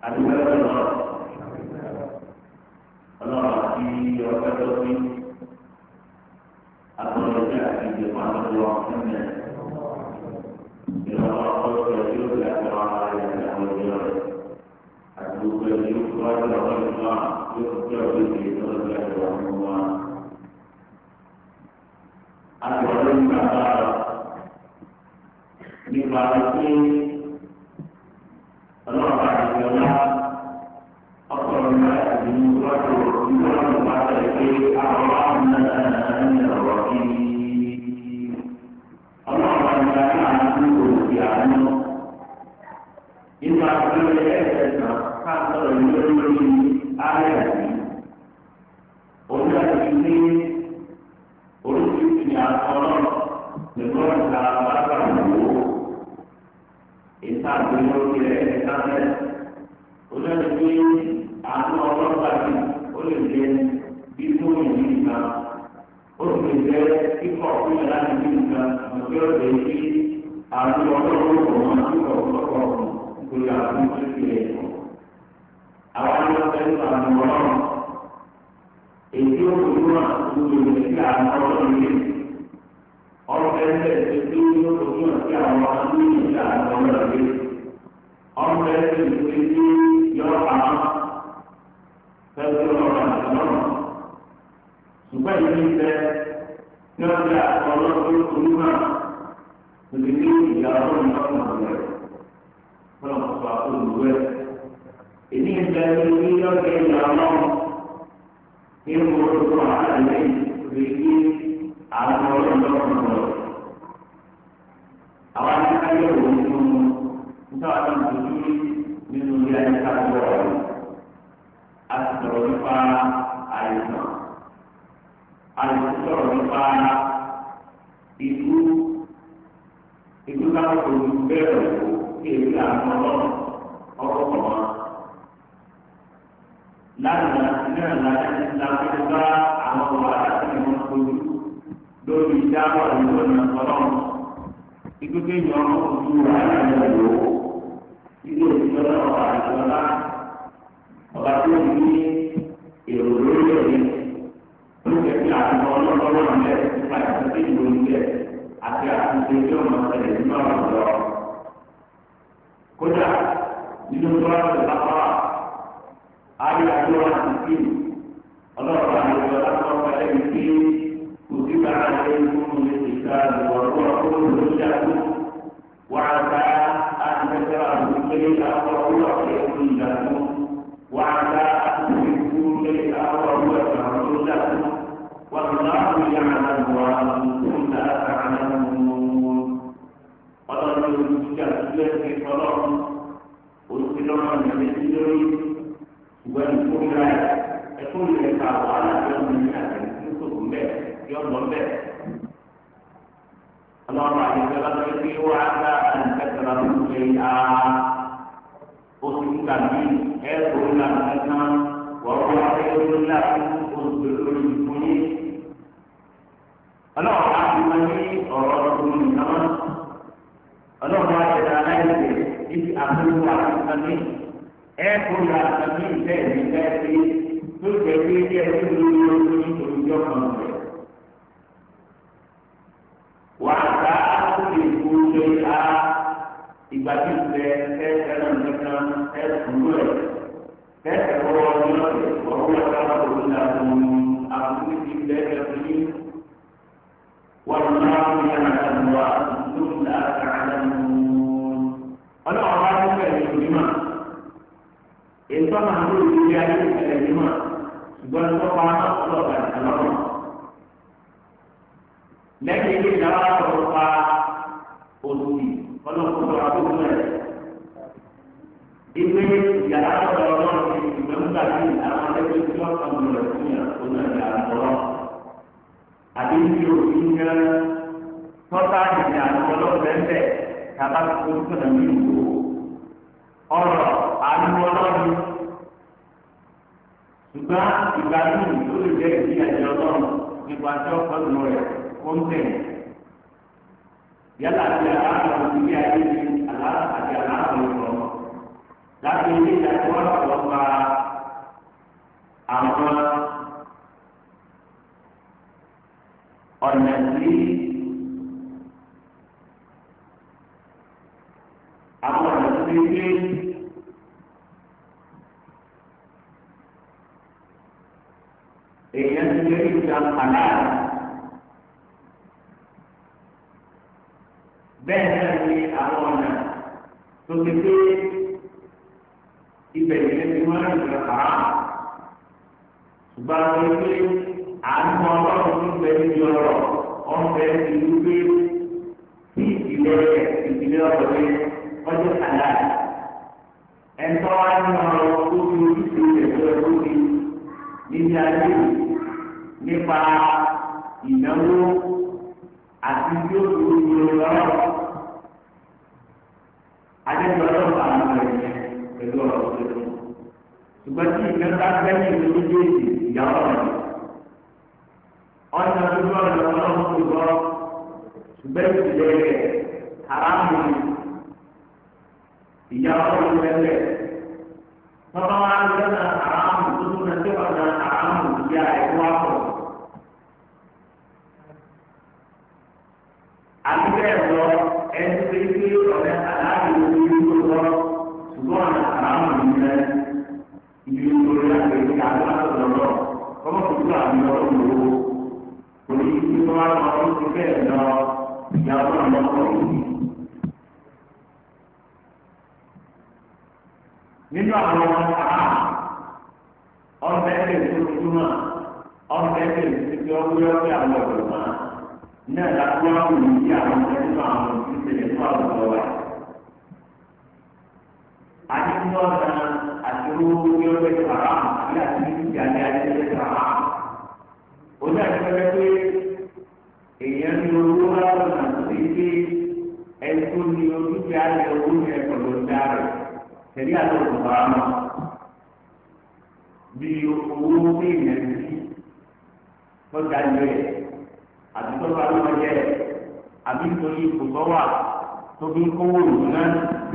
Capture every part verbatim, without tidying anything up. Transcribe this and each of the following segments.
àdúgbò lọ ọlọ́run àti ọ̀pẹ́ tó ní àtọ̀lọ́jà àti ìjọba àtọ̀lọ́ ọ̀fẹ́ ìrọ̀lọ́ ọ̀pẹ́ yóò fi àtọ̀lọ́ ara rẹ̀ àti àwọn ìjọ rẹ̀ àti gbogbo ẹ̀ yóò fi wájú ọ̀pẹ́ ìjọba yóò fi ọ̀pẹ́ ìjọba ìjọba ìjọba fún wa. àtọ̀lọ́ nípa bára nípa pé ọlọ́run àti ìjọba ọkùnrin náà ti mú wájú ìwọ́n bá tẹ̀lé pé àwọn ọmọ náà ń lọ kí ọlọ́run àti ìjọba náà ń lò sí àánú. nípa pé ẹ̀ẹ́dẹ̀ náà ká sọ̀rọ̀ lórí lórí ayé àti orí àti ní oríṣiríṣi àtọ́rọ̀ pẹ̀lú ọ̀gá bàbá ìwò ìtàgbé lórí ẹ̀ẹ́dẹ̀ náà olórí pé àwọn ọlọ́pàá yìí ó lè jẹ bí tóyìn ní nǹkan ó sì lè jẹ kíkọ́ fún yàrá ní nǹkan àti ọ̀dẹ̀ sí àwọn ọlọ́pàá kò wọ́n kíkọ́ lọ́pọ̀ nítorí àwọn ìṣẹ̀lẹ̀ ẹ̀kọ́. àwọn ọlọ́pàá ń sọ àwọn ọlọ́run èyí ó kò wọ́n gbogbo ìrìn sí àwọn ọlọ́run yìí ọ̀rọ̀ ẹgbẹ́ ìṣẹ́jú ó kò wọ́n sí àwọn ọlọ́run yìí sí àwọn ọlọ́run yìí ọ̀rọ̀ ẹgbẹ́ ìṣẹ́jú yọ àwọn fẹ́ẹ́ lọ́rọ̀ àti lọ́rọ̀ ṣùgbọ́n ìlú ìfẹ́ tí wọ́n ti àtọ̀rọ̀ tó kúrú náà kò lè ní ìyá ọlọ́run lọ́kùnrin rẹ̀ fọlọ́ sọ àkóso rẹ̀ èyí ń bẹ ní lọ́kẹ́ ìyá ọlọ́run ní orúkọ àlàyé lè ní àwọn ọlọ́run lọ́kùnrin rẹ̀ àwọn akẹ́kọ̀ọ́ yóò wọ́n nínú nígbà tó ń dojú nínú ilé ayé ká tó wà lọ. A ti sọ̀rọ̀ nípa àìsàn. A ti sọ̀rọ̀ nípa ìlú ìlú káwọn kò ní bẹ̀rẹ̀ wò kí èyí àwọn ọlọ́run ọkọ̀ kọ̀ wọ́n. Lánàá náà láti láti bá àwọn ọmọ àti ìwọ̀n kojú lórí ìdáwọ̀ ìlú ọ̀nà ọlọ́run. Ìgbésẹ̀ ìyọ̀ ọmọ ojú àyà ìyọ̀ wò ilé ìjọba ọba ìjọba ọba tó ní èrò lórí ẹ̀mí ló jẹ́ kí àwọn ọlọ́lọ́wọ́ rẹ̀ nípa ìtúntì ìlú ilé àti àtúnṣe tí ọmọ ọ̀sẹ̀ nínú ọ̀rọ̀ lọ. kódà nínú tọ́lá lápá ayé àjọ àti kí ọlọ́run àyẹ̀wò lápá ẹ̀mí kí kò sí bàrà ẹ̀mí fún mi ti ká lọ́wọ́ ọ̀rọ̀ lórí àjò wàhálà. تكرهوا شيئا وهو خير لكم وعسى ان تحبوا شيئا وهو شر لكم والله يعلم وانتم لا تعلمون. قالوا الجاهليه في صلاه والسلام من الجري والكفر يقول لك على يوم من الاخر يكون به يوم به الله عز وجل وعسى أن تكرهوا شيئا أصبح به خير لكم وهو خير لكم أصبح لكم الله عز وجل أرادكم النار الله عز وجل إذ أخذوا على السمين أكل السمين ذات ذات تجري يدل يوم wàhálà àkókò ṣe á ìgbà tí ìfẹ́ ẹ̀ẹ́dẹ́gbẹ̀rún nìkan ẹ̀ẹ́dùnú ẹ̀ ẹ̀ẹ́dẹ̀wọ́ ọdún ọ̀sẹ̀ ọ̀hún ẹ̀ka ọ̀hún ìlànà àkókò ti lẹ́ẹ̀kẹ́ ní wọ́n máa ń yára lọ́wọ́ lóun láti àlànà ọlọ́run bá ti bẹ̀rẹ̀ ìgbìmọ̀ ètò àwọn àbúrò ìdílé ayé ìbẹ̀rẹ̀ ìgbìmọ̀ ṣùgbọ́n tó pa ọlọ́ọ̀gá ìtàlọ́rùn. lẹ́yìn ilé ìdáwà ọ̀rọ̀ pa òsì ọlọ́kùnrin àbúrò rẹ̀. ìwé ìyàrá ọ̀rọ̀ ọlọ́run ti ìgbẹ́ nígbà tí àwọn ẹgbẹ́ tí wọ́n kàn lọ sí ìyàtọ̀ náà ní àtọ̀rọ̀. àbí ní òfin yẹn tọ́ta ìdí àwọn ọlọ́run bẹ́ẹ̀ kàbá tó tó nà ní ìlú. ọ̀rọ̀ àánú ọlọ́run ṣùgbọ́n ìgbà tí ó lè jẹ́ ìdí àjọ ọlọ́run nípa tí ó kọ́ lù rẹ̀ fún tẹ̀. yálà àti aláàbò ìdílé ayé ni aláàbò àti aláàbò ìfọ̀ láti ilé ìdájọ́ wọn lọ́wọ́ gba àwọn ọ̀nà tí àwọn ọ̀nà tí gbé èèyàn ti lé ìjà kàlá bẹ́ẹ̀ náà ni àwọn ọ̀nà tó ti gbé ibẹ̀ yẹn ti máa ń gbà kàrá ṣùgbọ́n àwọn ẹgbẹ́ àánú ọlọ́run tó gbẹ ní ọ̀rọ̀ ọ̀fẹ́ ìlú gbé sí ìdílé ìdílé ọ̀rọ̀ yẹn ọjọ́ kàlá ẹ̀ńtọ́ wa ní ọ̀rọ̀ tó fi ojúṣe ìṣẹ̀lẹ̀ tó fi níbi ayé nípa ìnáwó àti bí ó tó ń lò lọ́rọ̀ adéjọ́ ọlọ́pàá àwọn ọmọ ẹ̀yẹ pẹ̀lú ọ̀rọ̀ tó tó ṣùgbọ́n tí ìgbẹ́ta gbẹ́yìn ló ń dé ìyá ọ̀rọ̀ rẹ̀ ọ̀nà tó bá ọ̀nà ọlọ́run tó gbọ́ ṣùgbọ́n ìṣẹ̀lẹ̀ rẹ̀ haramu ìyá ọlọ́run lẹ́lẹ̀ tọ́ba wa ń lọ́nà haramu tó tún náà tó ọ̀nà haramu ìyá ẹ̀kọ́ àpọ̀. àti bẹ́ẹ̀ lọ ẹni tó ń gbé ọ̀rẹ́ aláàbò orí tó lọ ṣùgbọ́n ọ̀nà haramu yìí rẹ̀ ibi ìṣòro láti ẹ̀ka àwọn àtọ̀dọ̀ lọ kọ́mọ̀ tó tó àmì ọlọ́run lówó òní tí wọ́n á lọ sí ti bẹ́ẹ̀ lọ ìyá ọlọ́run lọ́kọ̀ yìí. nínú àwọn ọmọ àrà ọ̀bẹ ẹ̀kẹ́ ìṣòro ọ̀bẹ ẹ̀kẹ́ ìṣòro ọ̀gbẹ́ ọ̀gbẹ́ àwọn ọ̀dọ́ náà náà láti wá wù ní àwọn ọ̀gbẹ́ nínú àwọn ìṣẹ̀lẹ̀ tó àwùjọ wa. àdínkù ọ̀nà àti owó ní ọ̀gbẹ́ ìṣàrà àti àti ìjà ní ayé ìṣàrà. ó ní àtúntò pé èèyàn ní owó láwọn ọ̀nà tó ti gbé ẹni tó ní ojúṣe ayé owó ní ẹ̀kọ́ ló ń dá rẹ̀. Jadi ada beberapa di owó ní ìyẹnì lọ́jà ilé àti tó bá lọ́wọ́ jẹ́ àbí nítorí ipò tó wà tó fi ń kówó ìlú náà.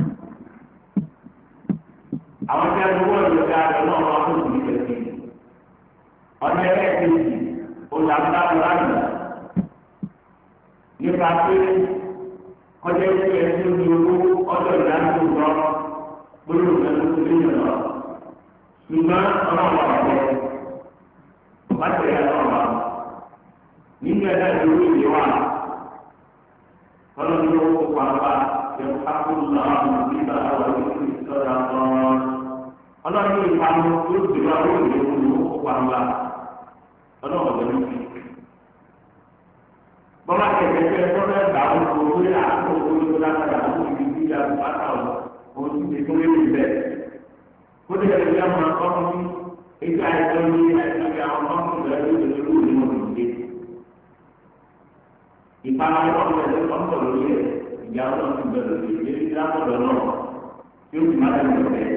Àwọn tí a ti wọ́n ìlú dáadọ́ náà wọ́n tó kù ní ìrẹsì. Ọ̀nà ẹlẹ́ẹ̀kejì olùdámúdámú láàyè nípa pé ọjọ́ ìṣẹ́ ẹni tó di owó ọjọ́ ìdánilò lọ́rọ́. Belum tentu sendiri lah. Cuma orang orang baca ya orang. Ini ada dulu dewa. Kalau dulu apa yang aku lah kita awal itu sekarang. Allah ini kamu dulu dewa dulu dulu apa? Allah ada. Bawa kerja kerja daun dulu ya aku dulu dah ada aku di dia patah. Ojú ti tó léwu bẹ́ẹ̀. Kó lè lè yá máa kọ́ fún ẹgbẹ́ àìsàn ní àìsàn àwọn ọmọkùnrin rẹ̀ lóde lórí òní wọn lòdì dé. Ìpamọ́ ọmọ rẹ̀ ló ń bọ̀ lórí ẹ̀ ìyá ọlọ́run ti bẹ̀rẹ̀ lórí ẹ̀ èyí lápọ̀lọ́ náà tí ó sì máa dẹ̀ lọ bẹ́ẹ̀.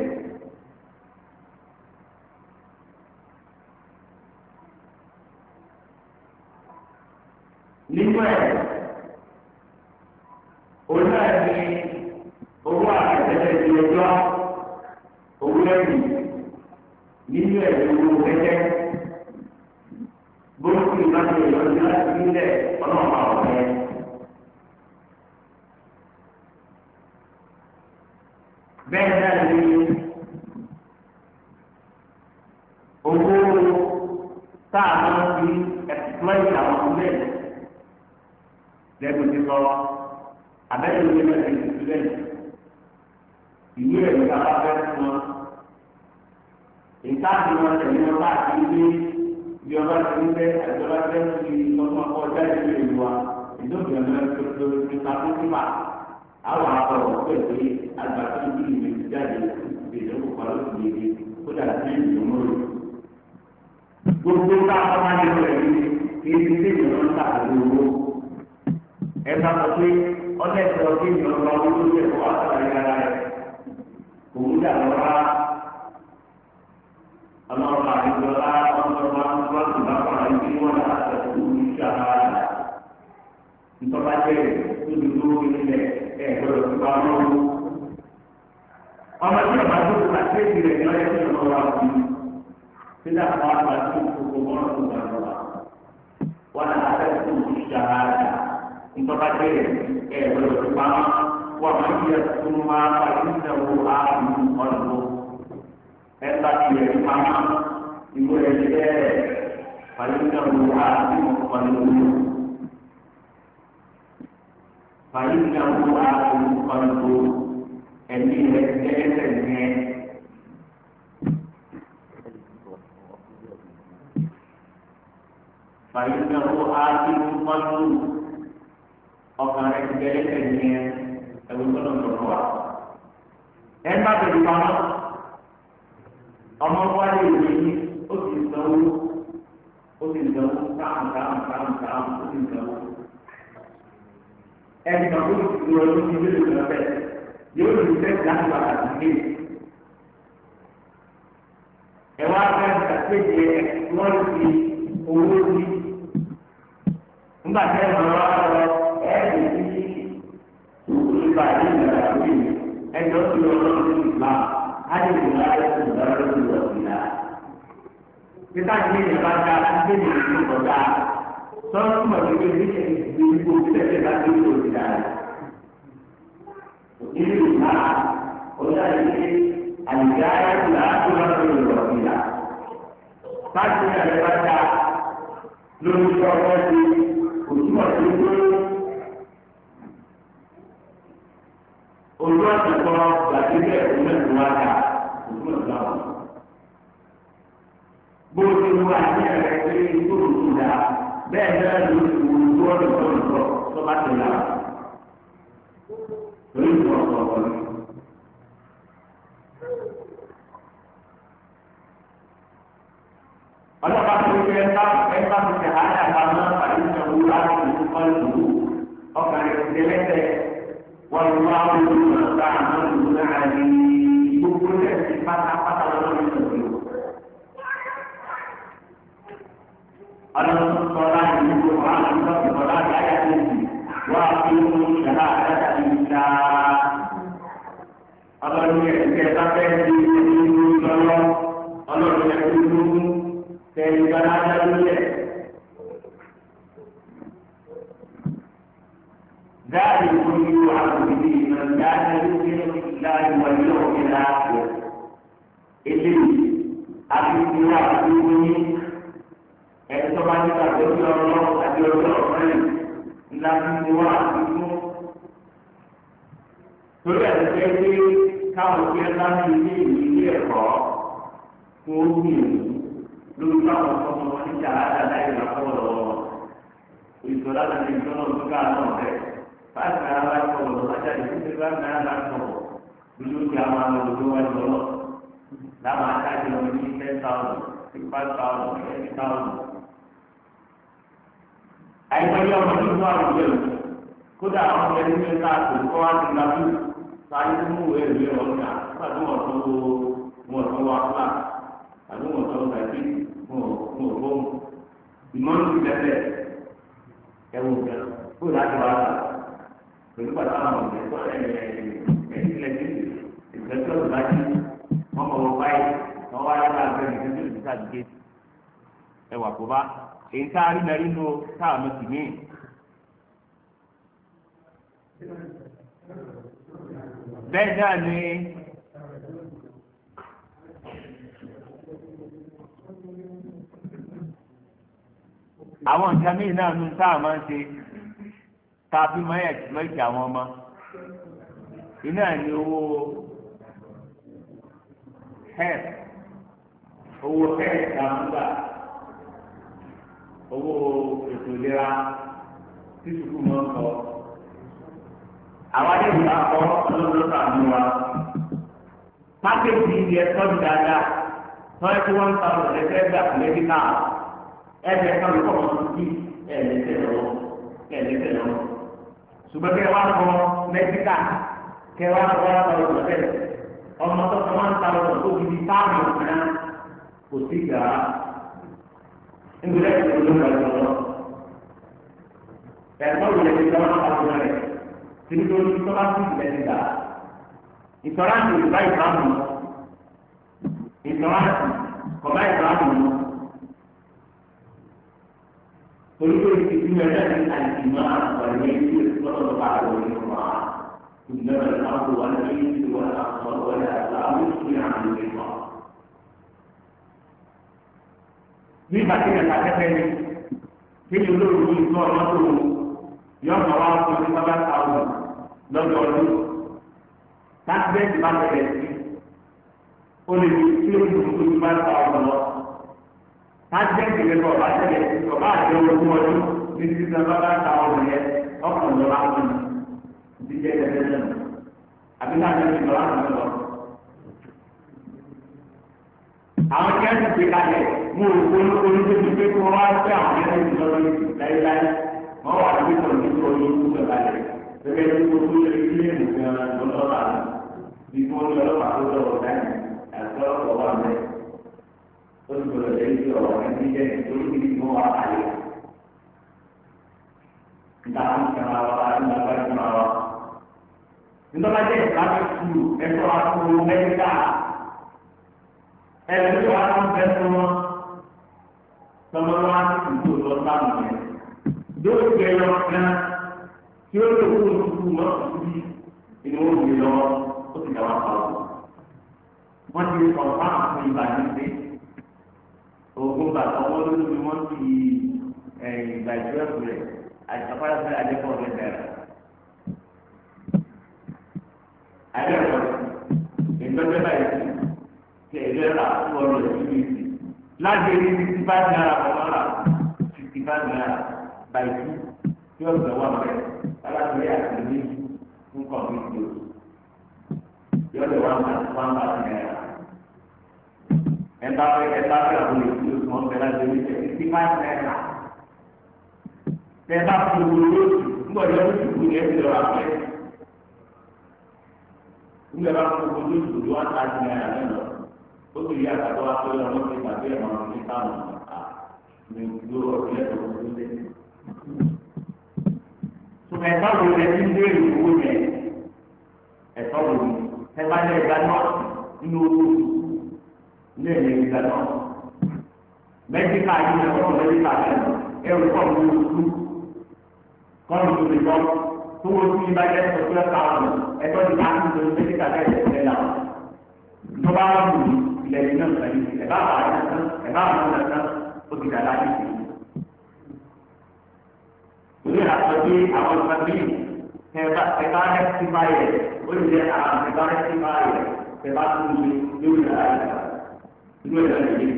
Nígbà ẹ̀ òun náà ní owó àtẹ̀tẹ̀ ti ọjọ́ owó ẹ̀yìn nínú ẹ̀yìn owó kẹ́kẹ́ gbóòtù ìbáṣe ìlọsí láti nílẹ̀ ọlọ́ọ̀pá ọ̀fẹ́. bẹ́ẹ̀ náà ni owó tá a máa fi exploit àwọn ilé lẹ́gbẹ̀ẹ́ ti sọ abẹ́rẹ́ ìwé náà ti ti sílẹ̀ ìwé ẹ̀rí ká bá fẹ́ fún wọn. ìtaàbí wọn tẹ̀lé wọn bá ti gbé bí ọba ti ń bẹ́ àjọba fẹ́ fi ọdún ọkọ̀ jáde ní ìlú wa ìdókè ọ̀nà tó ti ta fún sípà àwọn akọ̀rọ̀ pẹ̀lú àgbà tó ń bí ìwé ti jáde ìdókè ọ̀pá ló ti yege kó dà sí ìlú mọ́rò. gbogbo táwọn máa ń lọ ẹ̀rí kí ebi tí ìlú ń ta àlọ́ owó ẹ bá sọ pé ọlẹ́sẹ̀ ọdún ìyọ̀ ọba owó ló yẹ kó wá sọ̀rọ̀ yàrá rẹ̀ òun dà lọ́ra ọlọ́run àdìgbọ́lá ọlọ́run máa ń wá sí bàbá rẹ̀ kí wọ́n dà sẹ̀kú ní sàrà ntọ́ba jẹ́ tóbi lórí ilẹ̀ ẹ̀ gbọ́dọ̀ tó bá lọ́wọ́ ọmọ tí ọba tó kó àti èsì rẹ̀ ní ọyẹ tí ọmọ wa kú sílẹ̀ àwọn àgbà tó kókó mọ́nà tó gbà lọ́wọ́ wọn náà á fẹ́ tó kó ṣàhádà nítorí bẹ́ẹ̀ ẹ̀ lọ́dọ̀ tó pa wọ́n máa ń yẹ tó máa bá ìṣẹ̀wò ààrùn ọ̀dọ́ ẹ̀ bá ti yẹ pamọ́ ìwé ẹ̀ jẹ́ fàyínàwó ààrùn ọ̀dọ́ fàyínàwó ààrùn ọ̀dọ́ ẹ̀mí rẹ̀ jẹ́ ẹsẹ̀ yẹn. fàyínàwó ààrùn ọ̀dọ́ ọkàn rẹ̀ jẹ́ ẹsẹ̀ yẹn ẹ̀wọ̀n gbọ́dọ̀ sọ̀rọ̀ wa. ẹ bá tẹ̀lé pamọ́ ọmọ wáyé ìwé yìí ó sì ń sanwó ó sì ń sanwó káàmù káàmù káàmù káàmù ó sì ń sanwó. ẹnì kan tó ti lọ lórí ilé ìwé lọ́fẹ̀ yóò lè fẹ́ láti wà láti gbé. ẹ wá fẹ́ ṣàkéde wọ́n ti owó sí. nígbà tí ẹ mọ̀ ọ́ lọ ẹ lè fi ìgbà yìí nìyà lórí ẹjọ́ tí ó lọ́wọ́ ní ìgbà ayé ìgbà ayé tó ń darí lórí ọ̀gbìnà. Títà ní ìyẹn bá dá ilé ní ìlú ọ̀gá sọ́ọ́ túmọ̀ sí pé ní ìlú ìlú tẹ̀lé bá dé ìlú ìdá rẹ̀. Ilé ìgbà ọ̀gá yìí àyíká ayé ìgbà tó lọ́wọ́ lórí ọ̀gbìnà. Láti ní ìyẹn bá dá lórí ọ̀gá sí òtúmọ̀ sí pé olú àtẹ̀kọ́ gbàdúgbẹ́ ìpínlẹ̀ tó wá dà òtún ọ̀gá wọn. bó o ti wú àti ẹ̀rẹ́ pé ikú òtún dà bẹ́ẹ̀ náà ló ti wú ojú ọ̀dọ̀ tó ń bọ̀ tó bá ti là lórí ìwọ̀n ọ̀pọ̀ ọ̀pọ̀. ọlọ́pàá tó ń fẹ́ ẹ̀ka ẹ̀ka tó ti hàn án àpamọ́ àti ìṣòwò láti ìlú kọ́lù ọkàn rẹ̀ ti dẹ́lẹ́sẹ̀. والله بما تعملون عليم كل صفات قطع الله ألم الصلاة القرآن الصلاة آياته وأقيموا الشهادة لله ألم يتكلم في الله ألم يكتبوا كيف نادى ذلك يوعظ به من كان يؤمن بالله واليوم الآخر إلي أبي يوعظ به ẹ̀tọ́ ní kájọ bí ọlọ́run àti ọjọ́ ọ̀rẹ́ ńlá ní wọ́n àdúgbò. torí ẹ̀ ṣe pé káwọn tí ẹ bá ní ilé ìwé ilé ẹ̀kọ́ fún ogun lórí káwọn ọmọ wọn ní jàrá dáadáa ìlà kọ́ lọ́wọ́ ìṣọ̀lá láti ìṣọ̀lá ọdún káà náà rẹ̀ báyìí náà bá kọ̀ lọ́wọ́ lájà ìlú tí bá náà bá kọ̀ lójú ti àwọn olùdó wọn lọ́wọ́ láwọn akájọ ní ten thousand six five thousand twenty thousand. àìmọye ọmọ tó ń wá àwùjọ yìí kódà àwọn ọmọ ẹni ní ẹ̀ka àtò kọ́ wá ti la bí sáyé tó mú ìwé ìwé ọ̀gá nígbà tó wọ́n tó wọ́n tó wá fúlà àbí wọ́n tó gbà bí wọ́n wọ́n bọ́ ìmọ̀lù ti bẹ̀rẹ̀ ẹ̀wù jẹ kó láti wá sà pẹ̀lú pàtó àwọn ọmọ ẹ̀kọ́ ẹ̀ẹ́dẹ́gbẹ̀lẹ̀ ìgbẹ́jọ́ ìbájú wọ́n mọ̀ wọ́n báyìí wọ́n wáyé láàbẹ̀ ìgbẹ́jọ́ ìbájú ẹ̀wà kó bá èyí tá a rí mẹ́rin nínú táwọn ti ní. bẹ́ẹ̀ náà ni àwọn nǹkan míì náà nu táwọn máa ń ṣe tá a fi máa yẹ lọ́ọ̀kì àwọn ọmọ iná ní owó health owó health àmúgbà owó ètò ìlera tí sùkúù máa ń kọ àwọn adébí bá kọ ọlọ́dún àmú wa pákéjì ilé ẹ̀kọ́ ní dáadáa wọ́n ti wọ́n ń ta ọ̀rọ̀ ẹgbẹ́ gbà mẹ́díkà ẹgbẹ́ kan ló kọ́ ọ̀rọ̀ sí ẹ̀ẹ́dẹ́gbẹ́ lọ́wọ́ ẹ̀ẹ́dẹ́gbẹ́ lọ́wọ́ ṣùgbọ́n kẹ́ wá kọ mẹ́díkà kẹ́ wá kọ́ ọ̀rọ̀ ọ̀rọ̀ ọmọ tó kọ́ wọ́n ń ta ọ̀rọ̀ tó fi di táàmù ọ̀nà kò sí gbà á nígbà tí ó ló ń bá lọ ẹ̀kọ́ ìlẹ̀ ti lọ́wọ́ àwọn rẹ̀ tí ní lórí tó bá sí ìlẹ̀ nígbà ìtọ́láǹtì ìgbà ìbámu ìtọ́láǹtì kọ̀ọ̀bá ìbámu torí pé ìdílé ẹ̀dá ní àìsímọ́ àgbàlẹ̀ ìlú ìfọ́nà bá àwọn ìfọ̀mọ́ ìjọba ìfọ̀nà wà ní ìlú wọn àkọ́kọ́ wọn àti àwọn ìfúnni àwọn ìfọ̀. ní ìbàkẹ́yẹ̀ kàkẹ́kẹ́ ni kí ni olóòrùn yìí tó ọmọ tó wù yọ ọmọ wa fún ní bàbá táwọn lọ́dọ̀ ọdún láti bẹ́ẹ̀ ti bá bẹ̀rẹ̀ sí ó lè fi kí ló ń dùn tó ti bá táwọn lọ láti bẹ́ẹ̀ ti lè bọ̀ bá tẹ̀lé ọba àti ọdún ọdún ní ti sọ bàbá táwọn yẹn ọkùnrin lọ́la fún mi ti jẹ́ ẹ̀ẹ́dẹ́ náà àbí láti ní ìlọ́lá fún mi lọ. àwọn kí á ti gbé kalẹ̀ mú olùkóni tó ti gbé kó wá sí àwọn ẹgbẹ́ ìjọba láéláé wọ́n wà ní ìtọ́ nítorí olùkóni tó kalẹ̀ gẹ́gẹ́ bí gbogbo ilé ilé ìmùsùn lọ́lọ́pàá bí wọ́n ní ọlọ́pàá tó lọ́wọ́ dání àti ọlọ́pàá wà mẹ́ ó ti gbọdọ̀ lẹ́yìn tí ọ̀rọ̀ ẹni jẹ́ nítorí kí wọ́n wà kalẹ̀ níta ń kẹ́ra wa ní ọgbà ìkẹ́ra wa nítorí wọ́n jẹ́ ìsìlámù sùúrù ẹ̀fọ́ àkókò mẹ́ríkà ẹ̀rọ tí wàá ń bẹ fún wọn tọmọ wa ti tó lọ sáàmù yẹn yóò gbé lọ kan tí ó lè kó oṣù wọn síbi inú òbí lọ ó ti dà wá pa ọ wọn ti sọ fáwọn fún ibà nígbè oògùn bàtà wọn lórí ni wọn ti ìgbà ìjọba rẹ àjọpáyà fún adékọ̀ọ́ rẹ bẹ̀rẹ̀ adékọ̀ọ́ ìtọ́jú báyìí kẹ̀lẹ́ rà fún ọ̀rọ̀ ìdílé láti rí fifty five naira kọ̀ọ̀kan rà fifty five naira by two tí ó gbẹ̀ wá bẹ̀ alágbèrè àti méjì fún kọ̀ọ̀kan tó yọ lè wá ní one thousand naira ẹ̀ta fẹ́ ẹ̀ta fẹ́ àbúrò ìdílé tí wọ́n fẹ́ láti rí fifty five naira tẹ̀ bá fi owó lóṣù ńgbọ̀n yọ lóṣù kú ní ẹ̀sìn lọ́wọ́ àpẹ́ ńgbọ̀n bá fi owó lóṣù lọ́wọ́ àtàkì naira lẹ́nu ó sì yí àgbàdo wa pé ọmọ ti tàbí ẹ̀rọ ní sáàmù à ní ìlú ọ̀rẹ́ tó ń lé. Sùn ẹ̀fọ́ wo lẹ ti ń béèrè owó yẹn? Ẹ̀fọ́ wo ni? Ẹ bá lẹ ìgbà náà nínú owó ilé ìlẹ̀ ìgbà náà. Mẹ́tíkà yìí ni ẹ̀fọ́ mẹ́tíkà yẹn ẹ̀rù kọ́ mi lóṣù. Kọ́ni tó ti gbọ́ tó wọ́n ti bá jẹ́ sọ́kúlẹ̀ káwọn ẹ̀fọ́ ti bá ti lọ mẹ́tíkà yẹn ẹ̀fẹ́ náà. Ìjọba wa wù mí lẹ́yìn náà sẹ́yìn ẹ̀bá àbáyé náà ẹ̀bá àwọn náà náà ó ti dàda ní ìsìn. Torí àtọ́ bí àwọn ìpàdé ẹ̀bá ẹ̀bá ẹ̀sìn báyẹ̀ ó lè jẹ́ àwọn ẹ̀bá ẹ̀sìn báyẹ̀ ẹ̀bá tó ń lé lórí ìlà ìlà inú ìlà ìlà.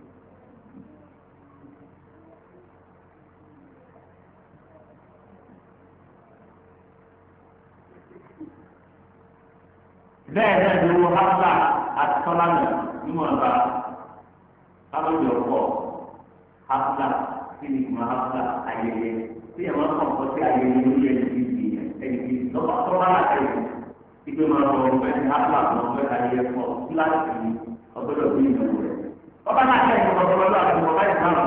Bẹ́ẹ̀ náà ni wọ́n hásà àti sọ́lámì nínú ọ̀gá kábọ̀dé ọ̀pọ̀ hásà sí ni ìmọ̀ hásà ayẹyẹ tí ẹ̀ máa ń kọ̀ọ̀kọ́ sí ayẹyẹ lórí ẹni tí ti ẹni tí lọ́pàá tọ́lá àtẹ̀yẹ ìgbé máa lọ ọ̀gbẹ́ ní hásà àwọn ọ̀gbẹ́ ayẹyẹ pọ̀ kíláàsì ọgbẹ́dọ̀ bí ìlú rẹ̀. ọba náà kẹ́ ẹ̀kọ́ ọ̀gbọ́dọ̀ àti ọba ìsàmù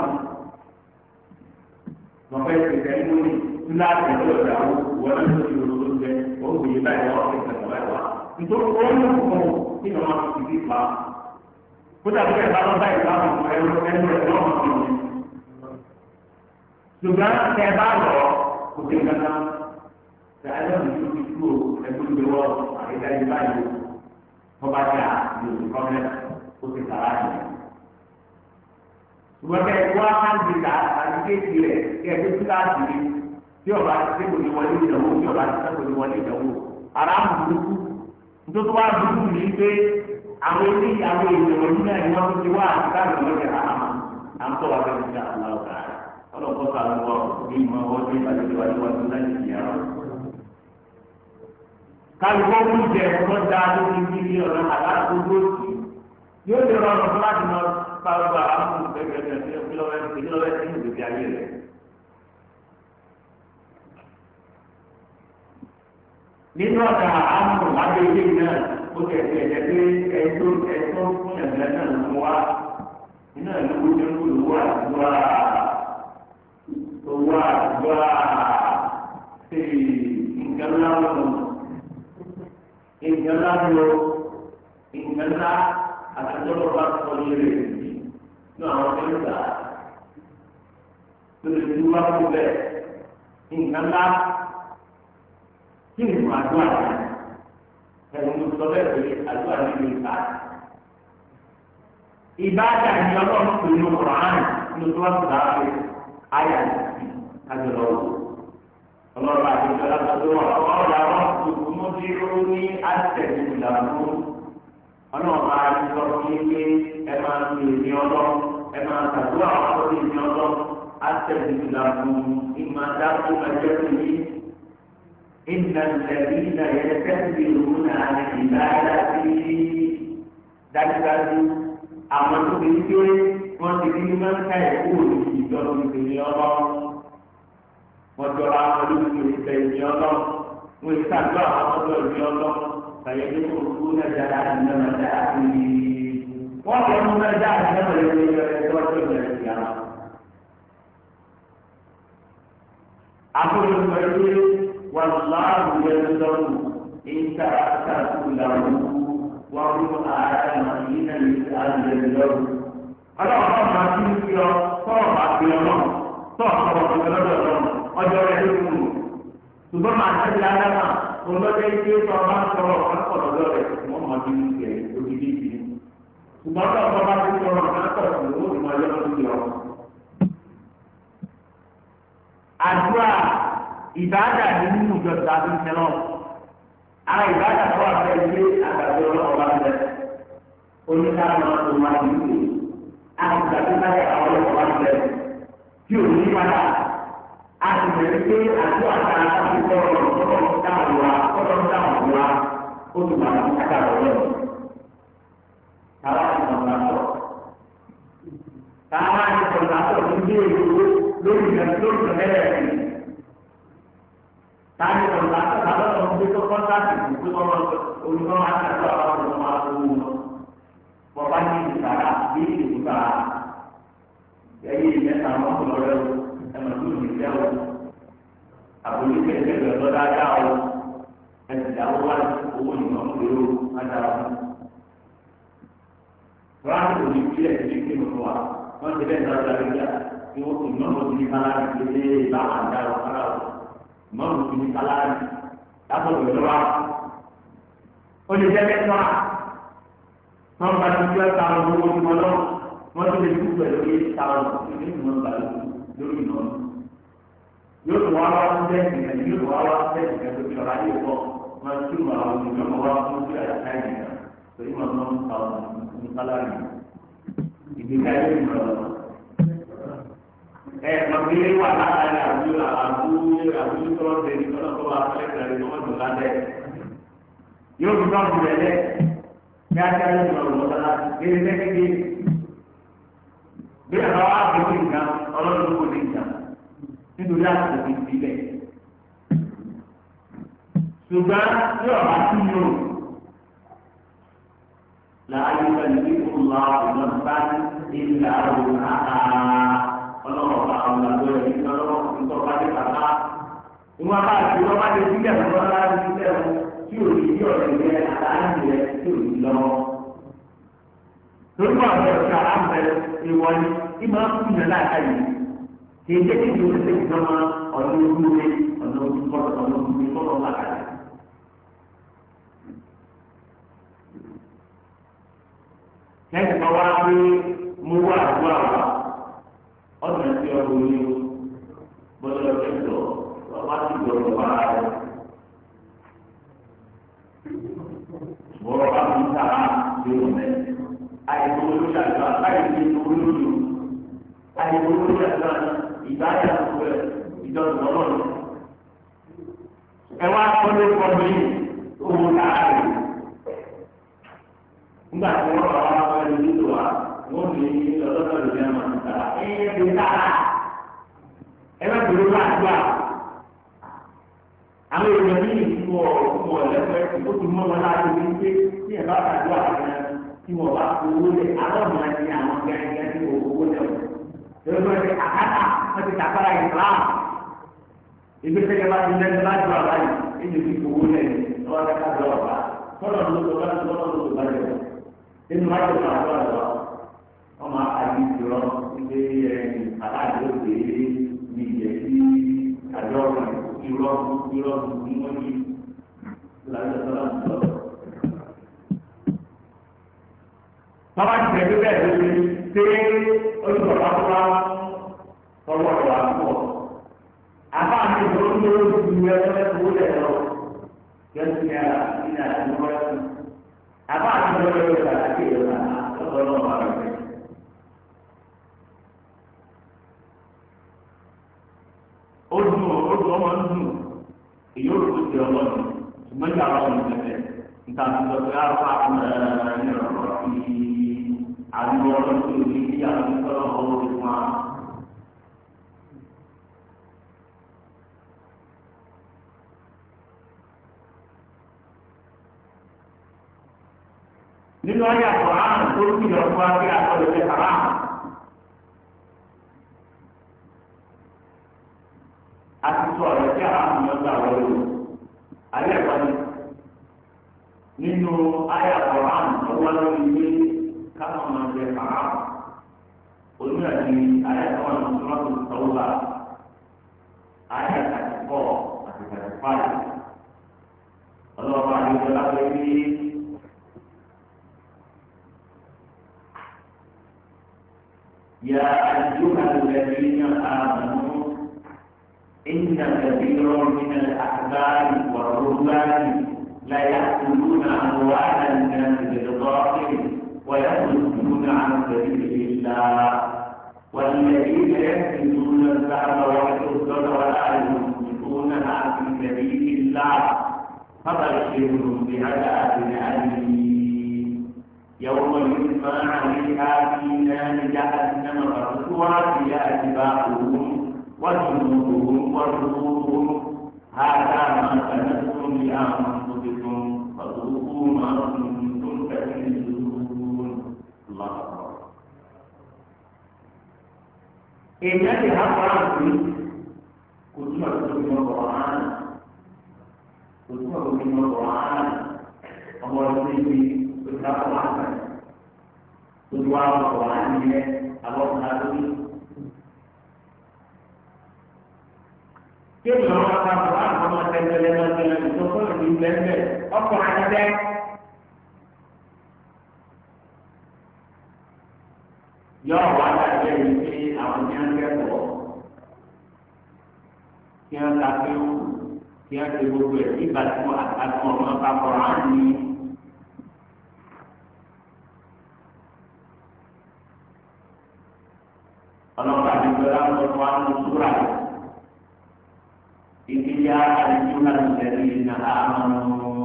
lọ́pẹ́ ìpèsè lórí kíláàsì ọ̀gbẹ́dọ̀ àwọn wọlé lórí olóńgbẹ òwúyẹ báyìí ọ̀gbẹ́ nítorí owó ní òkú kí ni wọn ti fi fa kódà bí ẹ̀ka lọ́ba ìgbà wọn ẹ̀rọ ẹ̀rọ ẹ̀rọ ọ̀hún ọ̀hún ṣùgbọ́n tẹ bá lọ kò sí nǹkan náà tẹ ẹ̀rọ ìlú ti kú ẹ̀kú ìgbé wọ àyíká yìí báyìí wọ́n bá dà ní oṣù kọ́mẹ́ kó ti sàrà yìí. ṣùgbọ́n kẹ wá káńtì ká àti kéèkì rẹ̀ kí ẹ tó tí láti rí tí ọba ti sẹ́kọ̀ọ́ ní wọlé ìdánwò tí ọba ti sẹ́kọ̀ọ́ ní wọlé ìdánwò ara ń burúkú nítorí wá dúdú ní pé àwọn ilé àwọn èèyàn wọ̀nyí náà ni wọ́n ti wá àti káàdì lọ́jà àmà à ń tọ́wọ́ abẹ́rẹ́ sí àwọn ọ̀gá rẹ̀ ọlọ́pàá sọ àwọn ọ̀rọ̀ bí ìmọ̀ ọwọ́ tó ìbàdàn tó wà níwájú láti fi yàrá. kálukọ́ ń jẹ ọ̀rọ̀ dá lórí níbi ọ̀rọ̀ àdáàbò lóòtù yóò lè rọrùn fún láti mọ pàrọ̀ àwọn ọ̀gbẹ̀gbẹ̀ nínú ọ̀dà àmọ̀ lábẹ́ ilé náà ó tẹ̀sí ẹ̀jẹ̀ pé ẹ̀tọ́ ẹ̀tọ́ fún ẹ̀jẹ̀ náà ló mú wá nínú ẹ̀lú tó ń kúrò wá àdúrà owó àdúrà ṣe nǹkan láwọn nǹkan ńlá ló nǹkan ńlá àtàtọ́lọ́ bá kọ́ ní eré ìdí ní àwọn tó ń gbà lórí ìlú bá kú bẹ́ẹ̀ nǹkan ńlá kí ni màá dún àná ẹ̀wọ̀n tó sọ bẹ́ẹ̀ pé àdúrà ní ìlú ìta. ìbáàdà ni ọlọ́run pè ní Kùránì ní oṣù wàásù dáhùn ayé àti àjọlọ́wọ́. ọlọ́run àti ìjọba tó tó wà ọ̀rọ̀ àwọn tuntun mú sí ó ní àtẹ̀jú ìlànà ọlọ́run máa ń sọ fún yín pé ẹ máa ń fi èmi ọlọ́run ẹ máa tàdúrà àwọn tó ní èmi ọlọ́run àtẹ̀jú ìlànà ìmọ̀ dákú ẹjẹ́ fún yín. إن الذين يستكبرون عن عبادتي dájúdájú àwọn tó fi ń gbé wọn ti ní máa ń ká ẹ̀kú òní ìjọba ìpènyẹ ọlọ́run wọn jọra àwọn olùkọ́ ìpènyẹ ọlọ́run wọn ìṣàjọ àwọn ọmọdé ìpènyẹ ọlọ́run kàyé ní kòkó náà jáde àdìmọ́ náà dáa sí i wọ́n fẹ́ mú náà dáa àdìmọ́ náà lè yọ ẹjọ́ tó bẹ̀rẹ̀ sí àwọn. àbúrò ìpènyẹ والله يرزق إن تأتوا له وهو آدم حين يسأل يرزق ọlọ́run máa ti ń fi ọ sọ̀rọ̀ àti ọlọ́run sọ̀rọ̀ sọ̀rọ̀ tó lọ́dọ̀ ọlọ́run ọjọ́ rẹ̀ ló kù ṣùgbọ́n máa tẹ̀lé adáma olóde ike tó ọba ń sọ̀rọ̀ ọ̀pọ̀ lọ́dọ̀ rẹ̀ wọ́n máa ti ń fi ẹ̀ ògidì ìdí ṣùgbọ́n tó ọba bá ti sọ̀rọ̀ ọ̀pọ̀ lọ́dọ̀ rẹ̀ wọ́n máa yọ lọ́dọ̀ rẹ̀ àdúrà ìbáàdà ní nínú ìjọba tó ń tẹ́lọ̀ ara ìbáàdà tó wà fẹ́ ilé àgbàdo ọlọ́wọ́ bá ń bẹ oníkàlọ́ tó máa ń lò àgbàdo bá yẹ àwọn ọlọ́wọ́ bá ń bẹ tí ò ní padà a sì bẹ̀rẹ̀ pé àjọ àtàrà láti kọ́ ọ̀rọ̀ tọ́lọ̀ ń dáhùn wa tọ́lọ̀ ń dáhùn wa ó ti wà ní kàkà ọ̀rọ̀ táwa ti sọ̀rọ̀ àtọ̀ táwa ti sọ̀rọ̀ àtọ̀ ní bí èyí lórí ìrẹsì lórí ìrẹsì tani ọ̀la sábà lọ sí tó kọ́ńtàkì tó kọ́ olùkọ́ máa ń tẹ̀sọ́ àwọn ọmọ máa tó wù lọ. Bọ̀bá ní ìsàrà bí ìdìbò ẹ̀yìn ìmẹ́ta wọn kò lọ rẹ̀ o ẹ̀mọ̀ tó ní ìfẹ́ o. Àbòlí kẹ̀kẹ́ rẹ̀ lọ dáadáa o. Ẹ̀sìn ìdáwó wá owó ìmọ̀ ń pè ó ádàá o. Ráàlì kò ní ìpínlẹ̀ tí kí ló wà. Wọ́n ti bẹ́ẹ̀ lọ́dọ̀ àríyá tí wọ́n kò ní ọmọ tó ní kálá ní ilé ìbá àdá ọ̀kárà o. Mọ̀rún ti ní kálárì látọ̀dọ̀ ìjọba. Ó lè jẹ́ mẹ́tọ́ à. Wọ́n bá ti jẹ́ ta owó ní wọn lọ. Wọ́n ti lè kú pẹ̀lú ní ta ọ̀rọ̀ ní ìmọ̀ ìgbà lórí ìná. Yóò tó wá wá sí bẹ́ẹ̀sì kan, yóò tó wá wá sí bẹ́ẹ̀sì kan tó fi ọ̀rá yóò pọ̀. Wọ́n ti tún àwọn olùdókòwò wá fún sí àyàká ìgbà. Torí wọn náà ń ta ọ̀rọ̀ ní kálárì. Ìgbéga yóò ń lọ. Ẹ ọ̀gbìn wà láàárín àbúrò àbúrò àbúrò tó ń tẹ̀lé tó náà tó wà fẹ́lẹ́ tẹ̀lé tó wọ́n tó lálẹ́. Yóò fi náà bùrẹ̀ lẹ̀ ní ajáde ní ọ̀rọ̀ lọ́dá kéde lẹ́kẹ́kẹ́. Bí ẹ̀rọ wa fi ní ìgbà ọlọ́run kò ní ìjà nítorí àtúntò ti fi lẹ̀. Ṣùgbọ́n tí ọ̀bá tí yóò láàyè pẹ̀lú ìfúnlá ọ̀nà ìlà òun àhà ọlọ́run bá àwọn àgbẹ̀ rẹ̀ ní ọlọ́run tó ń tọ́ bá dé kàkà. Ìwọ́n bá ti wọ́n bá dé sílẹ̀ fún wọn láti sílẹ̀ fún tí ò ní yí ọ̀rẹ́ rẹ̀ àtàlẹ́ rẹ̀ tí ò ní lọ. Torí wọn bẹ̀rẹ̀ sí àlámbẹ̀ ìwọ ni kí máa ń fún yẹn láàká yìí. Kì í jẹ́ kí ìwé ṣe ìjọba ọ̀nà ojú rẹ̀ ọ̀nà ojú kọ́ ọ̀nà ojú rẹ̀ tọ́lọ́ láàká yìí. Lẹ́yìn tó wá pé mo wà àdúrà wa ọdún ẹtí ọdún yìí o gbọ́dọ̀ ẹgbẹ́ lọ ọba ti gbọ́dọ̀ wá rẹ bọrọ bá mi ta yóò mẹ àyẹ̀wò olóṣù àjọ àyẹ̀wò olóṣù àyẹ̀wò olóṣù àjọ ìbáyà gbogbo ẹ ìjọba ọlọ́run ẹ wá kọ́lé kọ́lé owó náà rẹ nígbà tí wọ́n bá wá wá lórí ìlú wa wọ́n lè ní ọlọ́dọ̀ lórí àmà níta ẹ̀yẹ ti ta ẹ bá gbèrò láti wá àwọn èèyàn ní ìfúnwọ ọmọ ẹlẹ́fẹ̀ẹ́ tí ó ti mọ́ wọn láti ní pé tí ẹ bá tàdúrà kan tí wọ́n bá owó lé alọ́ọ̀mù àti àwọn gẹ́gẹ́ tí wọ́n owó lẹ̀ wọ́n. lọ́wọ́ ẹ̀ àkàtà wọ́n ti tàkàrà ìfúnra ìgbésẹ̀ yẹn bá ti lẹ́nu láti wà báyìí ẹ̀yẹ ti owó lẹ̀ lọ́wọ́ ẹ̀ ká lọ́ọ̀ bá tọ́lọ̀ ló tó bá tó tọ́lọ̀ ló tó bá jẹ nínú wájú ìlú àjọ àjọ wọn máa àyè ìjọ ilé ẹni aláàjọ òde ní ìjẹ sí àjọ ìrọ̀ ìrọ̀ ní wọ́n yí lájọ tọ́lọ̀ tó tọ́lọ̀. Bàbá ti tẹ̀lé bẹ́ẹ̀ lórí ṣé olùkọ́ bá tó bá ọwọ́ rẹ̀ wá pọ̀. Àbá àti ìṣòro ń lò ó ju ẹgbẹ́ tó lẹ̀ lọ. Yẹ́nì ní ara ní àdúgbò ẹ̀sìn. Àbá àti ìṣòro ń lò ó àti ìṣòro lọ́dọ̀ náà wà lọ́wọ́. Ó dùn ó dùn ọmọ ń dùn. Èyí ó rò ó ti ọlọ́run. Ṣùgbọ́n ìyá ọlọ́run ń tẹ̀lé. Nǹkan àti ìṣòro yà wá fún ẹ̀rọ ìrọ̀rùn àwọn ọlọ́run tó ní kí àwọn ìṣòro ọ̀hún ti fún wa. Nínú ayé àkùrán tó ń kìlọ̀ fún wa pé àkọlù ṣe kàrá. A ti sọ ọ̀rọ̀ tí àwọn àmì ọgbà wọlé o. Ayé ẹ̀kọ́ ni nínú ayé àkùrán tó wá lórí ilé káwọn máa ṣe kàrá. Onímọ̀ ni ayé ẹ̀kọ́ wọn tó lọ́ọ́ tó sọ̀rọ̀ bá. Ayé àti pọ̀ àti àti fáyì. Ọlọ́ọ̀bá àti ìjọba pé ní. يا أيها الذين آمنوا إن كثيرا من الأحبار والرهبان لا يأكلون أموال الناس بالباطل ويصدون عن سبيل الله والذين يكنزون الذهب والفضة ولا ينفقونها في سبيل الله فبشرهم بعذاب أليم يوم يسمع عليها في نار جهنم فتسوى بها جباههم وجنوبهم وظهورهم هذا ما كنتم لأنفسكم فذوقوا ما كنتم تكنزون الله أكبر. إن هذه القرآن كتب من القرآن كتب من القرآن وهو الذي berapa lama tujuan Quran ini Allah Taala kita melakukan Quran sama dengan dengan itu pun di blender apa ada ya wala jadi awalnya kita kita tapi kita dibuat ibadat atau melakukan Quran ini ọlọ́pàá ti gbé láwọn ọmọ àwọn sùúrà ìdíyà àdìjúmọ̀ ìṣẹ̀lẹ̀ ìnà àmọ́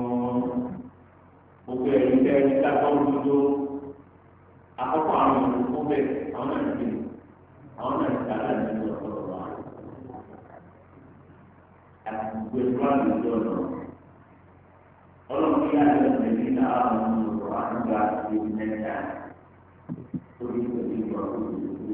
òkè ìṣẹ̀ ìṣẹ̀ àkọ́kọ́ àkọ́kọ́ àwọn olùkọ́ bẹ́ẹ̀ àwọn náà ti àwọn náà ti dára nínú ọ̀pọ̀lọpọ̀ wa àtúgbò ìwà lójú ọ̀nà ọlọ́pàá yà lẹ́sẹ̀ ìnà àmọ́ olùkọ́ àdúgbò àti ìmẹ́ta orí ìpèsè ìwà lójú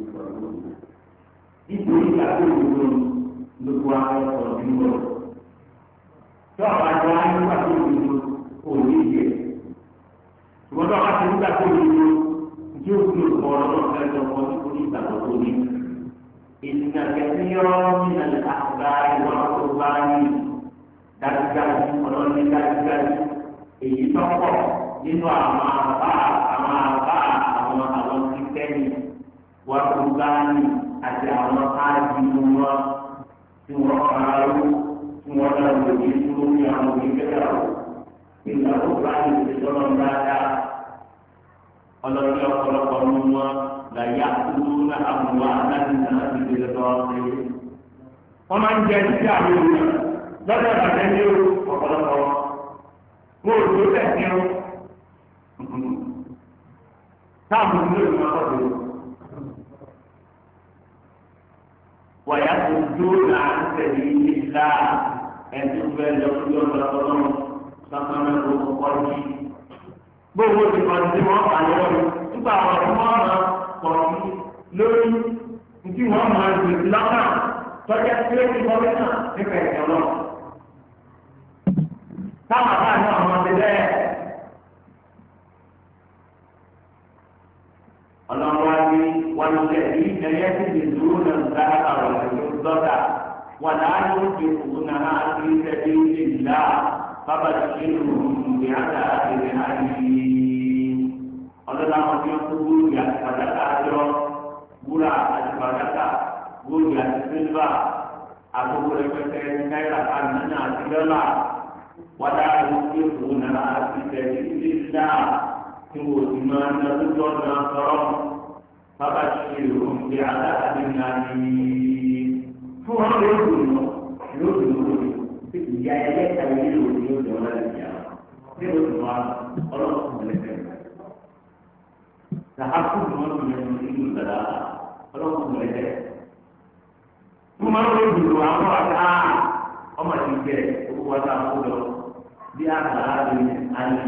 nítorí ìgbàgbọ́ òdodo lóko àwọn ọ̀rọ̀ nínú rẹ̀. tó àwọn àjọ ayélujára òdodo kò ní ìyẹ. ṣùgbọ́n tó àwọn àti ìgbàgbọ́ òdodo tí ó fi òkò ọ̀rọ̀ náà fẹ́ lọ kọ́ nítorí ìgbàgbọ́ tó ní. ìnà kẹsí yọrọ nínú àgbà ìwà tó bá ní dájúdájú ọlọ́ni dájúdájú èyí tó pọ̀ nínú àwọn àbá àwọn àbá àwọn àwọn kìtẹ́nì wà tó bá ní àti àwọn áàdì wọn tí wọ́n parọ́ tí wọ́n náà lò ní lórí àwọn onígbẹ́yàwó nígbà tó bá ní ìṣẹ́jọ́ dáadáa ọlọ́dún ọ̀pọ̀lọpọ̀ ní wọn làyà kúrú náà àbúwá láti náà ti gbé lọ́wọ́ sí i. wọ́n máa ń jẹ títí àwọn èèyàn lọ́dọ̀ ìbàjẹ́ ní ọ̀pọ̀lọpọ̀ wọn ò tó tẹ̀sí o. táàmù ní ìlú máa kọ́ sí o. ويصدون عن سبيل الله أن تقبل لهم رسولهم سقنا القرآن gbogbo ti kọ́ ní wọ́n fà lọ́wọ́ nígbà àwọn tí wọ́n máa pọ̀ sí lórí tí wọ́n máa gbèsè lọ́kàn tọ́jà tí ó ti kọ́ lẹ́nà nípa ẹ̀sẹ̀ lọ. táwọn àbá ní àwọn ọmọdé bẹ́ẹ̀ والذين يكنزون الذهب والفضة ولا ينفقونها في سبيل الله فبشرهم بعذاب أليم. ọlọ́lá wọn tí wọ́n kó góòlù àti fàdákà jọ wúrà àti fàdákà góòlù àti sílvà àkókò rẹpẹtẹ náírà àmínà àti dọ́là wàdà àdúgbò fún náà àti tẹ̀lé ìlà tí wọ́n ti máa ń lọ lójú ọ̀nà sọ̀rọ̀ bàbá ṣe ìròyìn bí aláàbí náà ní fún wọn yóò dùn lọ yóò dùn lórí ìyá ẹlẹ́ta yìí ló ní yóò dùn lọ́la ìyá tí ó dùn wá ọlọ́run lẹ́sẹ̀ sàkàkù ni wọ́n tún lẹ́nu nínú ìgbàlá ọlọ́run lẹ́sẹ̀ fún wọn yóò dùn lọ àwọn àgbà ọmọ ti jẹ owó wa ta kó lọ bí àgbàlá rẹ ayé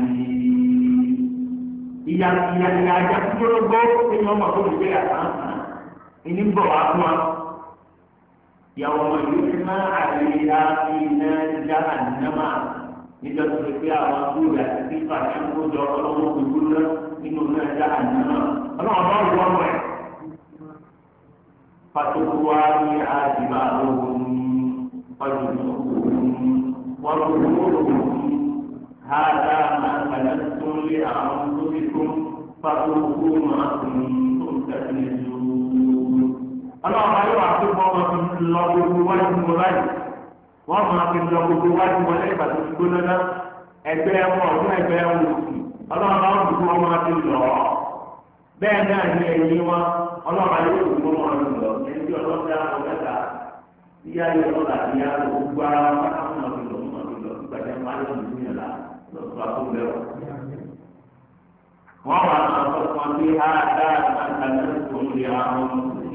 ìyá ìyá ìyá ajá kúrò gbó ẹ̀yìn ọmọ tó lè gbé àtàǹtà ìní ń bọ̀ wá fún wa. يوم يجمع عليها في نار جهنم إذا تلقي رسولا ثقة شمس جرده بكل من نار جهنم الله الله الله فتقوى بها جبالهم وجنوبهم وظهورهم هذا ما كنتم لأنفسكم فذوقوا ما كنتم تكنزون. ọlọ́run ayé wa tó bọ́ wọn fi lọ gbogbo wájú wọn báyìí wọ́n máa fi lọ gbogbo wájú wọn lẹ́yìn ìgbà tó ti gbóná náà ẹgbẹ́ wọn ọdún ẹgbẹ́ wọn òsì ọlọ́run bá wọn dùkú wọn máa fi lọ bẹ́ẹ̀ náà ní ẹ̀yìn wọn ọlọ́run ayé wa dùkú wọn máa fi lọ ẹni tí ọlọ́run dá wọn mẹ́ta yíyá yọ ọ̀la yíyá gbogbo ara wọn bá wọn máa fi lọ wọn máa fi lọ nígbà tí wọn á lọ sí ìyẹn la lọ́sọ̀ àkóbẹ́ wọn. wọ́n wà á sọ fún wọn bí á dá àtàlẹ́ tó ń lé àwọn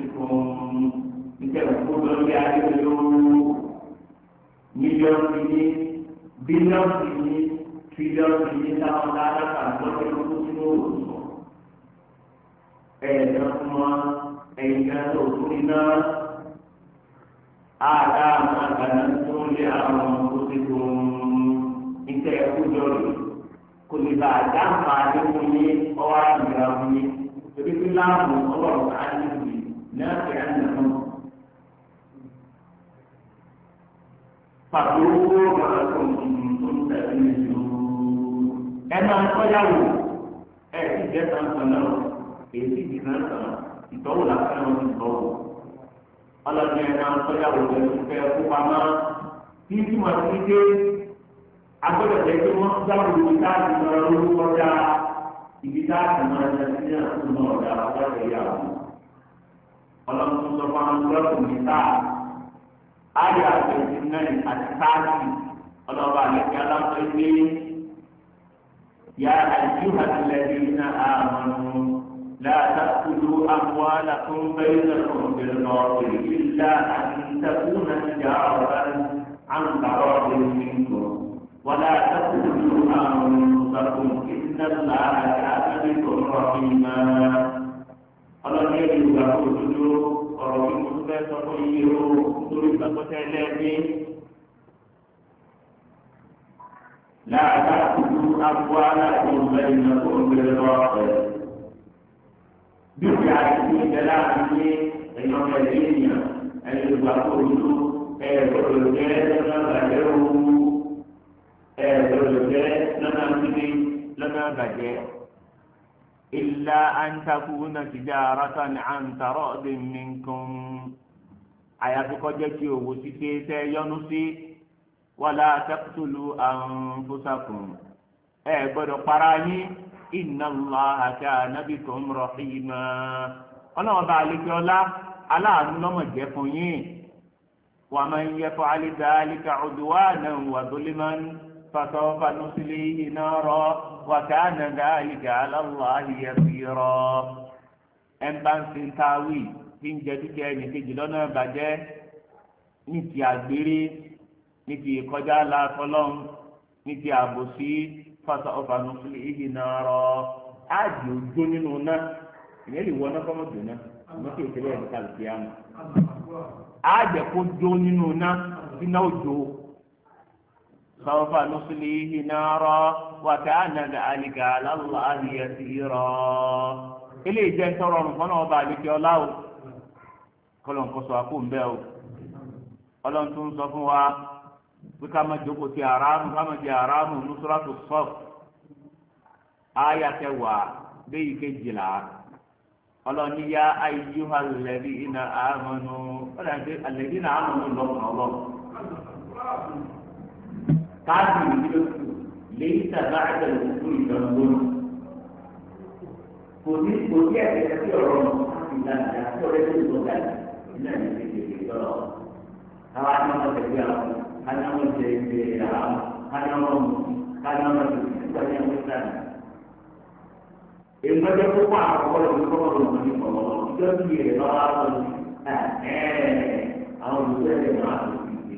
níta ìkókó lórí ayélujára mílíọ̀nù ní bílíọ̀nù ní tírílíọ̀nù ní táwọn dáadáa kan lọ́wọ́ ìkókó sínú òòlù ẹ̀ẹ́dá fún wa ẹ̀yìn kan tó tún iná àdá àwọn àgbàdo tó ń lé àwọn ọmọ tó tó níta ìkókó lórí kò ní bá a dá àǹfààní fún yín ọwọ́ àgbèrè fún yín torí pé láàmú ọlọ́run á ní ìlú. نافعا لهم فذوقوا ما كنتم تكنزون ẹnu akọyàwó ẹ ti jẹ sansan náà èyí ti sansan ìtọ́wò làkàn wọn ti tọ́wò ọlọ́dún ẹnu akọyàwó ẹ ti fẹ́ kó pamọ́ tí tí wọ́n ti dé agbọ́dọ̀ jẹ́ pé wọ́n dáwọ́ ibi táàbì náà lórúkọ dá ibi táàbì náà jẹ́ sí àkókò náà dá ọjọ́ ìyàwó. ọlọ́run sọ fún àwọn ọlọ́run ní sáà ayé àgbẹ̀sí náà àti sáàtì ọlọ́run àlejò aláǹtọ́ ilé yá àìsíwá tilẹ̀dì náà àmọ́nù látàkùlù àmúhálàkùn bẹ́ẹ̀ lọ́kùn bẹ̀rẹ̀ lọ́ọ̀rọ̀ ìlà àtìntàkùn àtìjà ọ̀rọ̀ àǹtàrọ̀ ìrìnkò wọlé àtàkùlù àmúhálàkùn ìdílé àtàkùn rọ̀bìmá. ọlọ́run yẹn ti gbà kó dodo ọ̀rọ̀ bí mo fẹ́ sọ fún iye o lórí ìgbàgbọ́tẹ́ ẹlẹ́ẹ̀dẹ́. láàbá kudu abọ́ aláàbò bẹ́ẹ̀ ní ọkọ̀ ògbèrè lọ́ọ̀fẹ́. bí o yà á ti ṣe láàrin ní ẹ̀yọ́ ẹ̀dẹ́ ènìyàn ẹ̀yọ́ gbà kó dodo ẹ̀ẹ́dọ̀dọ̀ jẹ́ lọ́nà bàjẹ́ owó ẹ̀ẹ́dọ̀dọ̀ jẹ́ lọ́nà bíbí lọ́nà bàjẹ́. إلا أن تكون تجارة عن تراض منكم àyàfi kọjá tí owó títí tẹ yọnu sí ولا تقتلوا أنفسكم ẹ gbọ́dọ̀ para yín إن الله كان بكم رحيما ọlọ́wọ́n bá àlejò ọlá aláàánú lọ́mọ jẹ́ fún yín ومن يفعل ذلك عدوانا وظلما فسوف نصليه نارا وكان ذلك على الله يسيرا ẹnbà ń sin táwí tí ń jẹ dúkìá ẹnì kejì lọ́nà ìbàjẹ́ ní ti àgbèrè ní ti ìkọjá làtọ́lọ́m ní ti àbòsí فسوف نصليه نارا áàdì òjò nínú náà ìyẹn lè wọ náà kọ́mọ̀dù náà wọ́n kì í tẹ́lẹ̀ ní kàlùkì àná áàdì kó jó nínú náà sínú òjò. سوف نصليه نارا وكان ذلك على الله يسيرا eléyìí jẹ́ ntọ́rọ ọ̀rùn fọ́nà ọba àlejò ọlá o kọlọ̀ nǹkan sọ àpò ńbẹ́ o ọlọ́run tó ń sọ fún wa pé ká má jókòó ti àràmù ká má jẹ àràmù nusratu Saf áyà kẹwàá léyìí kejìlá ọlọ́run ní yá ayyuhal ladhina amanu ọlọ́run alladhina amanu lọ́kùnrin ọlọ́run káàdì ìdílé lẹ́yìn tàbí àjẹlẹ̀ òkú ìdánwò kò sí kò sí ẹ̀sẹ̀ sí ọ̀rọ̀ ìlànà àti ọ̀rẹ́ tó tó ga nílẹ̀ ní ìdílé ìtọ́lọ̀ káwá ní ọmọ tẹ̀lé àwọn káni ọmọ tẹ̀lé àwọn káni ọmọ mú káni ọmọ tẹ̀lé ìtọ́jú ẹ̀mí sáré. èyí lọ́jọ́ tó kọ́ àkọ́kọ́ lọ́wọ́ tó kọ́ lọ́wọ́ ní ọ̀rọ̀ ìjọ́jú rẹ̀ lọ́wọ́ àwọn olùsọ̀rọ̀ ẹ̀ máa tó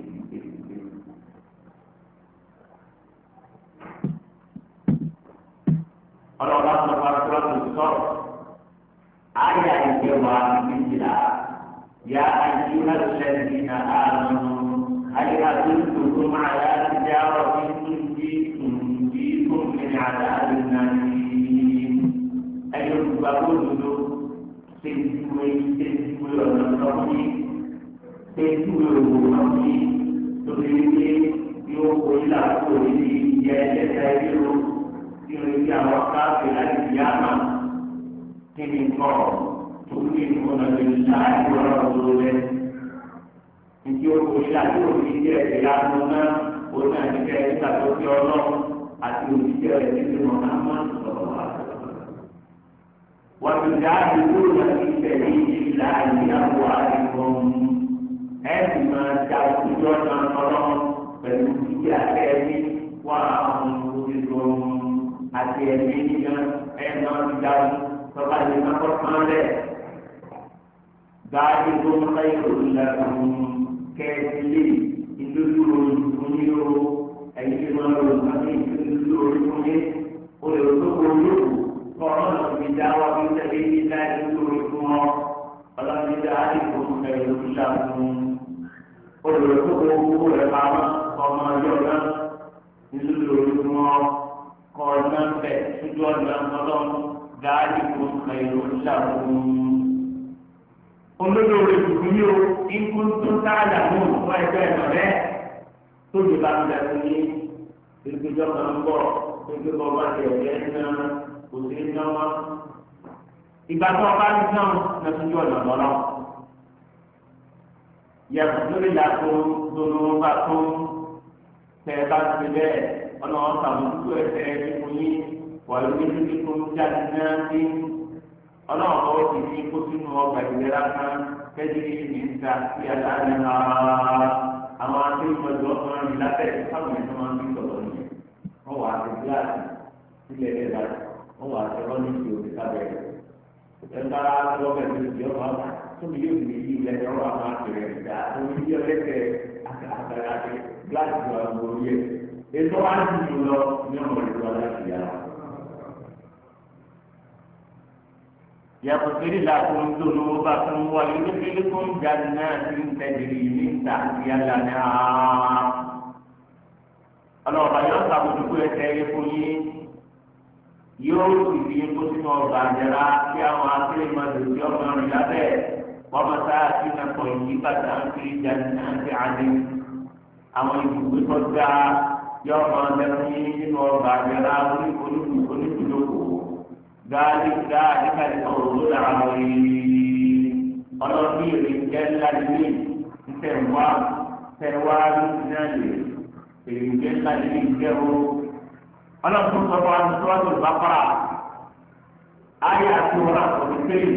ọlọ́ba tó bá tó tó sọ̀rọ̀ ayé àyè wa méjìlá yá ayé wa lẹ́sìn ní àánú ayé wa tó tó tó máa yá ti dá ọ ní tuntun tuntun tó ń gbé àdá àdé náà ní ẹyẹ olùgbà gbòdodo ṣe ìdúró ṣe ìdúró ọ̀nà lọ́wọ́ ṣe ìdúró òwò lọ́wọ́ torí pé yóò kó ilà kó ní ìyá ẹlẹ́ta ẹ̀yẹ lọ. Ìrìn àwọn káfí láti fi àmà kí ni kọ́ tó ní ìfọ̀nà lè láì wọ́n lọ́wọ́ rẹ̀. Ìdí oko ilé àti òṣìṣẹ́ ẹ̀yà àánú náà ó náà ní kẹ́ ẹ̀ka tó fi ọlọ́run àti òṣìṣẹ́ rẹ̀ títí wọn náà máa ń sọ̀rọ̀ wá. Wọ́n ti dá àdúgbò láti tẹ̀lé ìlà ìyàwó àdìgbọ́n. Ẹ̀sì máa da òṣìṣẹ́ ọ̀nà ọlọ́run pẹ̀lú ìdí àtẹ́ẹ̀mí wá àwọn olùdókòwò àti ẹ̀mí nìkan ẹ̀ máa ń dáwọ́ tọ́ba lè má kọ́ tán lẹ̀. Gáàdì tó ń ká ìròyìn lára fún kẹ́ẹ̀sì ìdúró oníyó ẹ̀yìn tí wọ́n lò láti ìdúró orí fún yé. O lè tó kó yóò kọ́ ọ̀nà fi dáwọ́ bí tẹ̀lé ní láì dúró orí fún ọ. Ọlọ́run gáàdì tó ń ká ìròyìn lára fún. O lè tó kó owó rẹ̀ pamọ́ ọmọ ọjọ́ náà ìdúró orí fún ọ. Kọ̀ọ̀nà bẹ̀ sójú ọ̀nà ọlọ́run gáàdì kò kẹ̀yọ̀ ṣàkóso. Olódòwò ìdùnnú yóò ikú tó dáàdà mú fún ẹgbẹ́ ìmọ̀lẹ́ tó lè bá mi dàgbé ní ìgbẹ́jọ́ kan ń bọ̀ gbogbo bọ́ọ̀bá ti ẹ̀jẹ̀ náà kò sí iná wọn. Ìgbà tó ọba ní náà lọ sójú ọ̀nà ọlọ́run. Yàtọ̀ lórí ìyàtọ̀ lónìí bá tó tẹ̀ bá ti bẹ́ẹ̀. Ọlọ́run sàmójútó ẹsẹ̀ ẹ̀kún yín wà lórí títí tó ń jáde náà sí. Ọlọ́run kọ́ ti fi kó sínú ọgbà ìlera kan kẹ́jìrì ní ìta sí aláàbẹ̀ náà. Àwọn akéwìmọ̀jọ́ ọkùnrin mi lábẹ́ káwọn ẹ̀sán máa ń bí sọ̀rọ̀ yẹn. Wọ́n wà á ti gíláàsì sílẹ̀ ẹ̀ láti. Wọ́n wà á ti rọ́ ní ìdí òbí sábẹ́ rẹ̀. Ẹ̀ka lọ́bẹ̀ tó ti ọ̀pá tóbi yóò fi yí ilẹ̀ ọ̀rọ̀ àwọn àkèrè ìdá omi yí ọlẹ́kẹ̀ àkàrà àti gíláàsì wà lórí ẹ̀. Ètò àdìsí lọ ní ọmọ ìlú aláṣìíyá. Yàtọ̀ làkùn dùnú bá fún wa yóò fi kún jáde sí tẹ̀lé ní tàbí àlànà. Ọlọ́ọ̀bà yóò sàbójúkú ẹsẹ̀ yẹ fún yín. Yóò sì fi kó sínú ọgbà àjẹrà kí àwọn akéré máa lò sí ọmọ rìn lábẹ́. Wọ́n máa sáà sí nàkọ̀ yìí bàtà ń fi jáde náà sí àdé. Àwọn ìbùgbé tó dáa. Yọ máa dẹnu yín nínú ọgbà àgbẹ̀rẹ̀ orí onídùú onídùúlókò gáàdì gáàdì káàdì ọ̀rọ̀ ló dára lórí ọlọ́ọ̀bí rẹ̀ jẹ́ ńlá nílé ntẹ̀wá tẹ̀wá lóṣù náà lè èrè jẹ́ ńlá nílé ìjẹ́wó ọlọ́ọ̀bí sọ fún wa ní sọ́wọ́sọ ìbáfárà ayé àti ọ̀rọ̀ àkọ́bí sẹ́yìn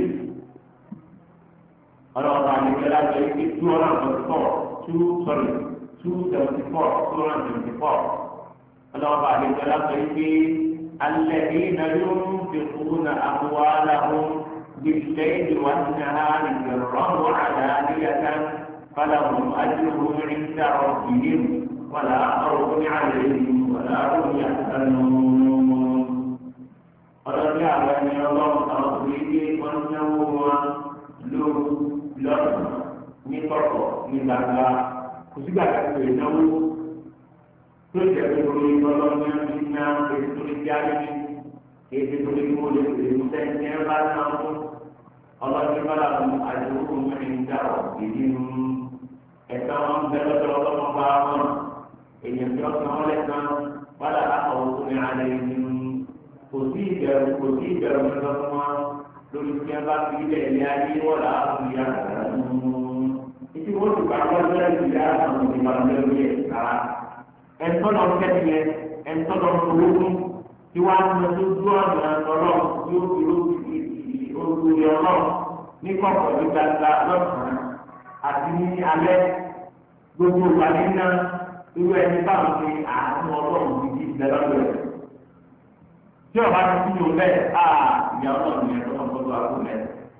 ọlọ́ọ̀bí àlejò láti ẹ̀ tú ọ̀rọ̀ àkọ́bí pọ̀ tú sọ̀rọ̀. two seventy four two hundred seventy four ọlọ́ọ̀bà àdéjọ́lá sọ pé الذين ينفقون أموالهم بالليل والنهار سرا وعلانية فلهم أجرهم عند ربهم ولا خوف عليهم ولا هم يحزنون. ọlọ́dún àwọn ẹni ọlọ́run àwọn òbí wọn náwó wọn ló lọ́sùn ní kọ̀kọ̀ ní gbàgbà. Kò sígbà tó lè náwó tó jẹ́ pé orí ọlọ́run ní ná ètò ìdí ayé kéde tó lé kó lè lè mú sẹ́yìn ní ẹ bá náà fún ọlọ́dún bára mu àdúgbò mẹ́rin dá ìdí nu ẹ̀ka wọn bẹ lọ́dọ̀ ọlọ́mọ bá wọn èèyàn tí wọ́n fi wọn lẹ́sàn wàlá àkọ́wọ́ tó ní alẹ́ yìí kò sí ìbẹ̀rù kò sí ìbẹ̀rù nígbà fún wọn lórí tí wọn bá fi ilẹ̀ ilé ayé wọ́n là á fún ìyá rẹ̀ ìdí wọ́n ti bá wọn lẹ́yìn ìyá àwọn ìgbà lẹ́yìn ẹ̀ kára ẹ̀ńtọ́ lọ kẹ́tì yẹn ẹ̀ńtọ́ lọ fowó fún tí wọ́n á lọ sí ojú ọ̀nà ọ̀rọ̀ yóò fi olùyọ náà ní kọ̀ọ̀kan ní gbàgbà lọ́sàn-án àti ní alẹ́ gbogbo ìpàdé náà irú ẹni báwọn fi àánú ọlọ́run gidi ìdẹ́lọ́dọ̀ rẹ̀. tí ọba ti fi yòó bẹ́ẹ̀ á ìyá ọlọ́run yẹn tó ń gbọdọ̀ àgbo mẹ́.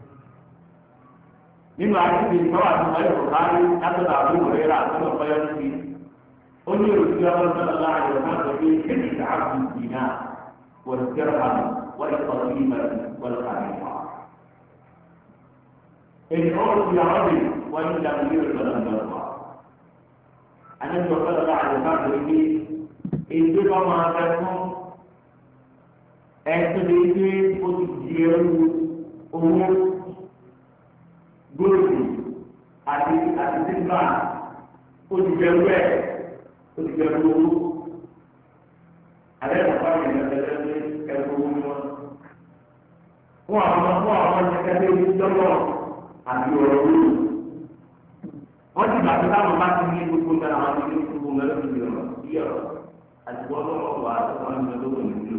nínú àdúgbò ìgbọ́wà tó wọlé bùkárí látọ̀dọ̀ àbúrò rẹ̀ rà tó lọ fọyọ́ níbi. ó ní òsì ọlọ́run náà láàyè ọ̀gá tó fi kéde ìdáàbò ìdìnnà wọ́n ti kẹ́rọ̀ hàn wọ́n ti kọ́ sí ìmọ̀ wọ́n ti kàrí wọn. èyí ó ti àwọn ọ̀dẹ̀ wọ́n ti dàgbé yóò lọ́dọ̀ lọ́dọ̀ àti ọ̀pọ̀ lọ́dọ̀ àdìbò àgbègbè èdè bá máa fẹ́ fún ẹ̀sùn lè gbé ó ti di ẹrú owó góòlù àti àti sígbà ó ti jẹ ẹrú ẹ̀ ó ti jẹ ẹrú owó alẹ́ ìgbà yẹn lọ́dọ̀ ẹrú owó ni wọ́n fún àwọn fún àwọn ìṣẹ́kẹ́lẹ́ ìjọba àti ọ̀rọ̀ owó wọ́n ti bàtí táwọn bá ti ní gbogbo nǹkan àwọn ti ní gbogbo nǹkan lọ́dún yìí ọ̀rọ̀ yìí ọ̀rọ̀ àti wọ́n lọ́wọ́ wà á wọ́n ní ọdún òní lò.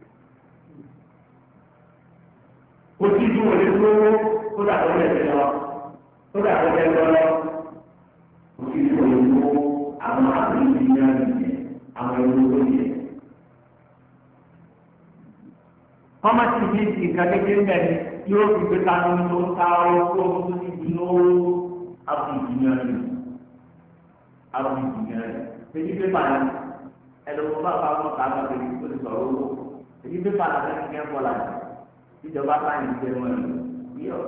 kò sí ju wọlé lówó tó dàgbọ́ lẹ́sẹ̀ lọ tó dàgbọ́ lẹ́sẹ̀ lọ kò sí ju wọlé lówó àwọn àbúrò ti ní àná yẹn àwọn ẹ̀rọ tó yẹ. kọ́má ti ní ìka kékeré mẹ́rin yóò fi gbé kanú tó ń ta ọ́ kó o tó ti di lówó. Abu engineering, abu engineering. Jadi pépà ni, ẹlòmíràn bá bá wọn kà á lọ sí ìlú sọ̀rọ̀ owó. Jadi pépà la fẹ́ kí ẹ bọ̀ la ìjọba bá yìí jẹ wọn yìí yọ.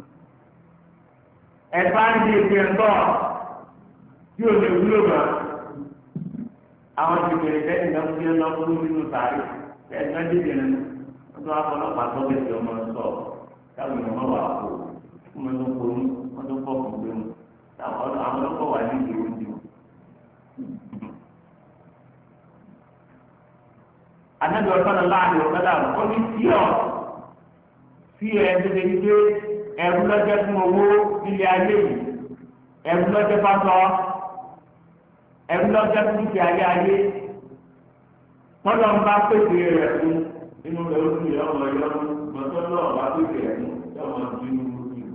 Ẹ̀fá ń di ètò ẹ̀kọ́ tí o lè wúlò mọ́. Àwọn ìgbèrè bẹ́ẹ̀ ni wọ́n fi ń lọ fún nínú sáré. Bẹ́ẹ̀ ni wọ́n dé ìdènà wọ́n tún wá fọlọ́pàá tó lè fi ọmọ sọ káwọn èèyàn wà kó fún mi tó kó ní wọ́n tó kọ́ fún gbẹ́mu àwọn ọlọ́kọ̀ wà ní ìdíwọ́ ìdíwọ́. Ànábì ọ̀sán láàrin ọ̀gádà ó ní sí ọ̀ sí ẹ̀ tó ṣe ní pé ẹ̀rú lọ́jọ́ fún owó nílé ayé yìí ẹ̀rú lọ́jọ́ fásọ ẹ̀rú lọ́jọ́ fún ìfẹ́ ayé ayé tọ́lọ́ ń bá pèsè rẹ̀ fún inú rẹ̀ ó sì yọ ọmọ yọ mọ́tò náà bá pèsè rẹ̀ fún yọ ọmọ tó inú rẹ̀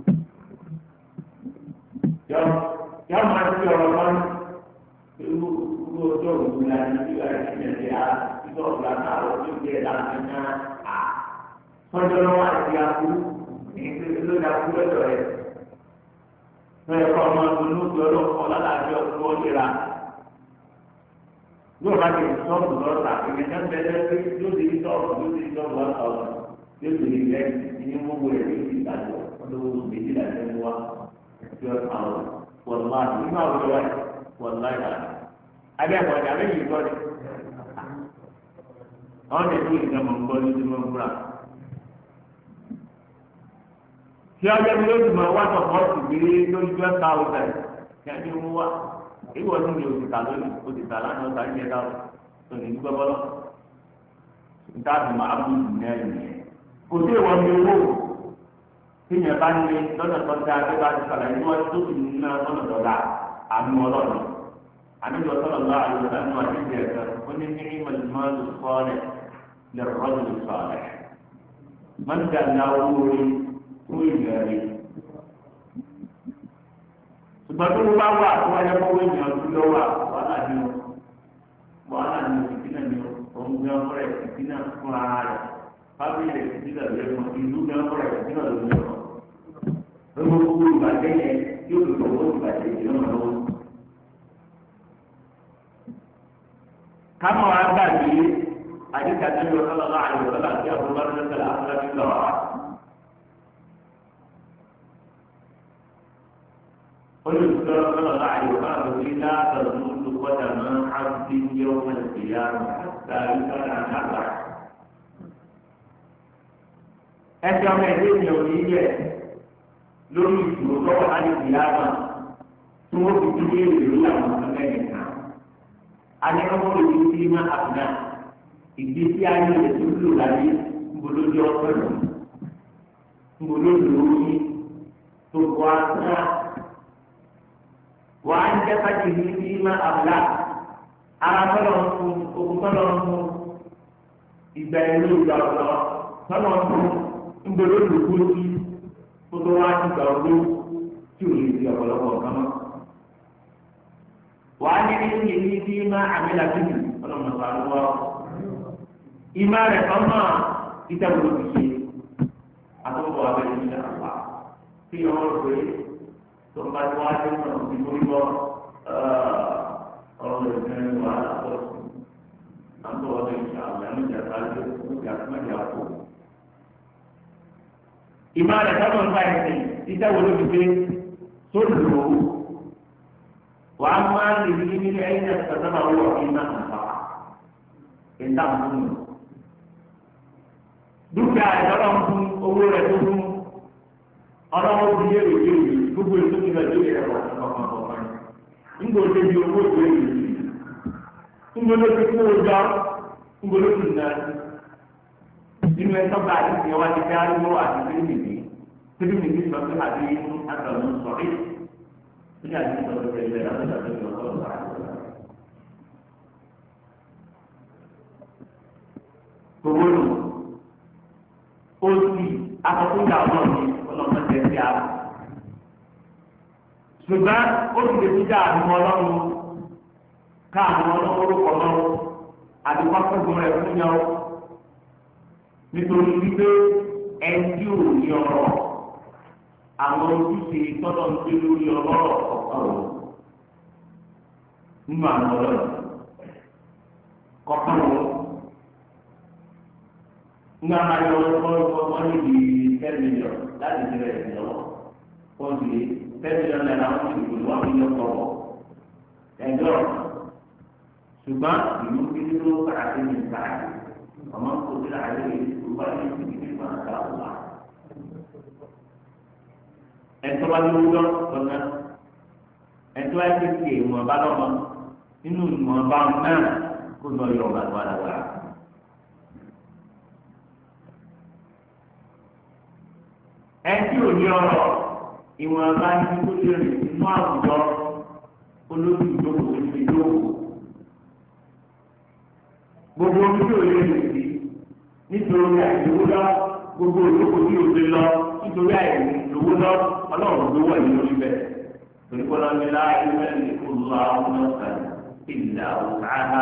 yọ yọ máa ti ọ̀rọ̀ wọn ewu ewu ọjọ́ òkú la ní bí wàá ti yẹn ti a títọ́ ọ̀gá náà ó ti gbé ẹ̀ láti ní a tọ́jọ́ lọ́wọ́ àti akú ní ló dá kú lọ́dọ̀ rẹ̀ lọ́yẹ̀ kọ́ ọmọ ọdún ní ojú ọlọ́kọ́ lálàáfíà ọdún ọdún ra yóò bá ti sọ́ọ̀bù lọ́ta ìgbẹ́ náà bẹ́ẹ̀ pé yóò di sọ́ọ̀bù yóò di sọ́ọ̀bù one thousand yóò di ilẹ̀ ní gbogbo rẹ̀ ní ìdájọ́ ọdún méjìlá ní wá twelve thousand wọ̀lá nínú àwùjọ wa wọ̀lá ìlà abẹ́ ẹ̀kọ́ ọ̀dà abẹ́ yìí gbọ́dọ̀ àwọn ọ̀dẹ̀ tó ìgbà mọ̀ ń gbọ́ ní ìdúró ńkúra tí ọjọ́ mi lóṣù mọ̀ wá tọ̀ fọ́ọ̀tù gbé lórí twelve thousand kí á ní owó wá ìwọ ní ní òtítà lónìí òtítà lánàá ọ̀tá ń jẹ dáwọ̀ tó ní gbọ́ bọ́lọ́ níta bí máa bú ìlú náà nìyẹn kò sí ìwọ ní owó tíyẹn bá ní lọ́nà tó dáa tó bá ti sàlàyé ní wọ́n tó sì ní náà lọ́nà tó dáa àmú ọlọ́run àníjọ sọ̀rọ̀ lọ́wọ́ àyè lánàá wà ní ìdíyẹ kan ó ní ní ìmọ̀lùmọ́lù sọ́ọ̀lẹ̀ lè rọ́ọ̀lù sọ́ọ̀lẹ̀ mọ́tà náà wúri fún ìgbẹ́rẹ́ ṣùgbọ́n tó bá wà tó wáyé kó wé ènìyàn tó lọ wà wàhálà ni o wàhálà ni o ìdínà ni o òun gbé ọkọ rẹ ìdínà fún ara rẹ fábílì rẹ ìdínà lórí ẹ̀kọ́ ìlú gbé ọkọ rẹ ìdínà lórí ẹ̀kọ́ lọ́wọ́ gbogbo ìbàjẹ́ yẹn yóò lò lọ́wọ́ ìbàjẹ́ yẹn náà lọ́wọ́. kámọ̀ wá gbàgbé àdìgbàgbé yọ lọ́lọ́lá àyọ̀lọ́lá àti àbúrò bá lọ́sẹ̀ àfúrásì lọ́wọ́. قل صلى الله عليه وسلم لا تزول قدم عبد يوم القيامة حتى يسأل عن أربع ẹsẹ̀ ọmọ ẹ̀dẹ́ ìyẹn ò ní yẹ lórí ìṣòro tọ́wọ́ láti fi yára tí wọ́n fi fi lé ìlú àwọn ọmọ ẹ̀yìn kan. Adékọ́kọ́ lè fi sí má àbúrà ìgbésí ayé rẹ̀ tó lò láyé ńbolójú ọ̀pẹ̀ lò ńbolójú orí tó bọ́ àtúrà. Wàá ń jẹ́ kájí ní sí má àbúrà ara tọ́lọ̀ ń fún ogun tọ́lọ̀ ń fún ìgbà ìlú ìgbà ọ̀dọ́ tọ́lọ̀ ń fún ńbolójú kúrúkú tó tó wá ti gbà ọdún tí ò lè fi ọ̀pọ̀lọpọ̀ nǹkan mọ́. Wàá ní nínú yìí tí má àmìlà bíbí ọlọ́mọ sàánú wa. Ìmá rẹ̀ kan máa ìtẹ́wọ́ ti ṣe àtọ́kọ̀ abẹ́rẹ́ ní àpá. Tí ọmọ rẹ̀ pé tó ń bá tí wọ́n á dé náà ti mórí bọ́ ọ̀rọ̀ rẹ̀ fẹ́ wà látọ̀ sí. Àtọ́ ọ̀dọ̀ ìṣà àwọn ẹ̀mí ìjà sáré ó ti àtúmọ̀jà kù. Ìmá rẹ̀ kan máa ń bá ẹ̀sìn ìtẹ́wọ́ ló fi gbé tó lò ó. وعما به من أين اكتسبه وفيما أنفقه إن تأمنوا dúkìá ìjọba ń fún owó rẹ̀ tó fún ọlọ́wọ́ ti yé ìwé ìwé gbogbo ètò ìgbà tó yẹ ẹ̀rọ ọ̀kan ọ̀kan nígbà tó di owó ìwé ìwé nígbà tó ti kó ojọ nígbà tó ti nà nínú ẹ̀tọ́ bá àti ìyẹn wá ti fẹ́ ariwo àti tírímìtì tírímìtì sọ pé àti àtọ̀nù sọ̀rí. Ini ada di dalam kerajaan ada di dalam kerajaan. Kemudian, ulti apapun jawab ni kalau menjadi apa. Sebab ulti tidak ada malam, kah malam orang malam, ada apa guna punya. Nítorí wípé ẹni ò ní ọ̀rọ̀. Àwọn ojúṣe tọ́lọ̀ ń gbé lórí ọlọ́rọ̀ ọ̀pọ̀ nínú àwọn ọlọ́rọ̀ kọ̀ọ̀kan wọn. Ní àwọn ayọ̀ ọlọ́rọ̀ wọn ní di ten million láti ṣe rẹ̀ lọ́wọ́. Wọ́n ti ten million náírà wọ́n ti gbòòrò wọn ní ọkọ̀ ẹ̀jọ́. Ṣùgbọ́n ìlú kiri ló kàrà sí ní ìgbàlè. Ọmọ kò sí àyè ìgbà ní ìgbìmọ̀ ìgbà àgbà. Ẹ̀tọ́ bá lówó lọ lọ́nà ẹ̀tọ́ bá ti ké ìwọ̀n bá lọ́mọ nínú ìwọ̀n bá náà kó lọ yọ ọ̀gá tó wà lágbára. Ẹtí ò ní ọ̀rọ̀ ìwọ̀n bá ní kó lè rìn nínú àwùjọ olójú ìjókòó tó ti jókòó. Gbogbo omi tí ò lè rìn sí nítorí àìlówó lọ gbogbo ìjókòó tí ò lè lọ nítorí àìlówó lọ. Ọlọ́run ló wà ní orí bẹ́ẹ̀. Olùkọ́lá mi láàyè mẹ́rin kò lọ àwọn ọ̀sán ìlà òkàá.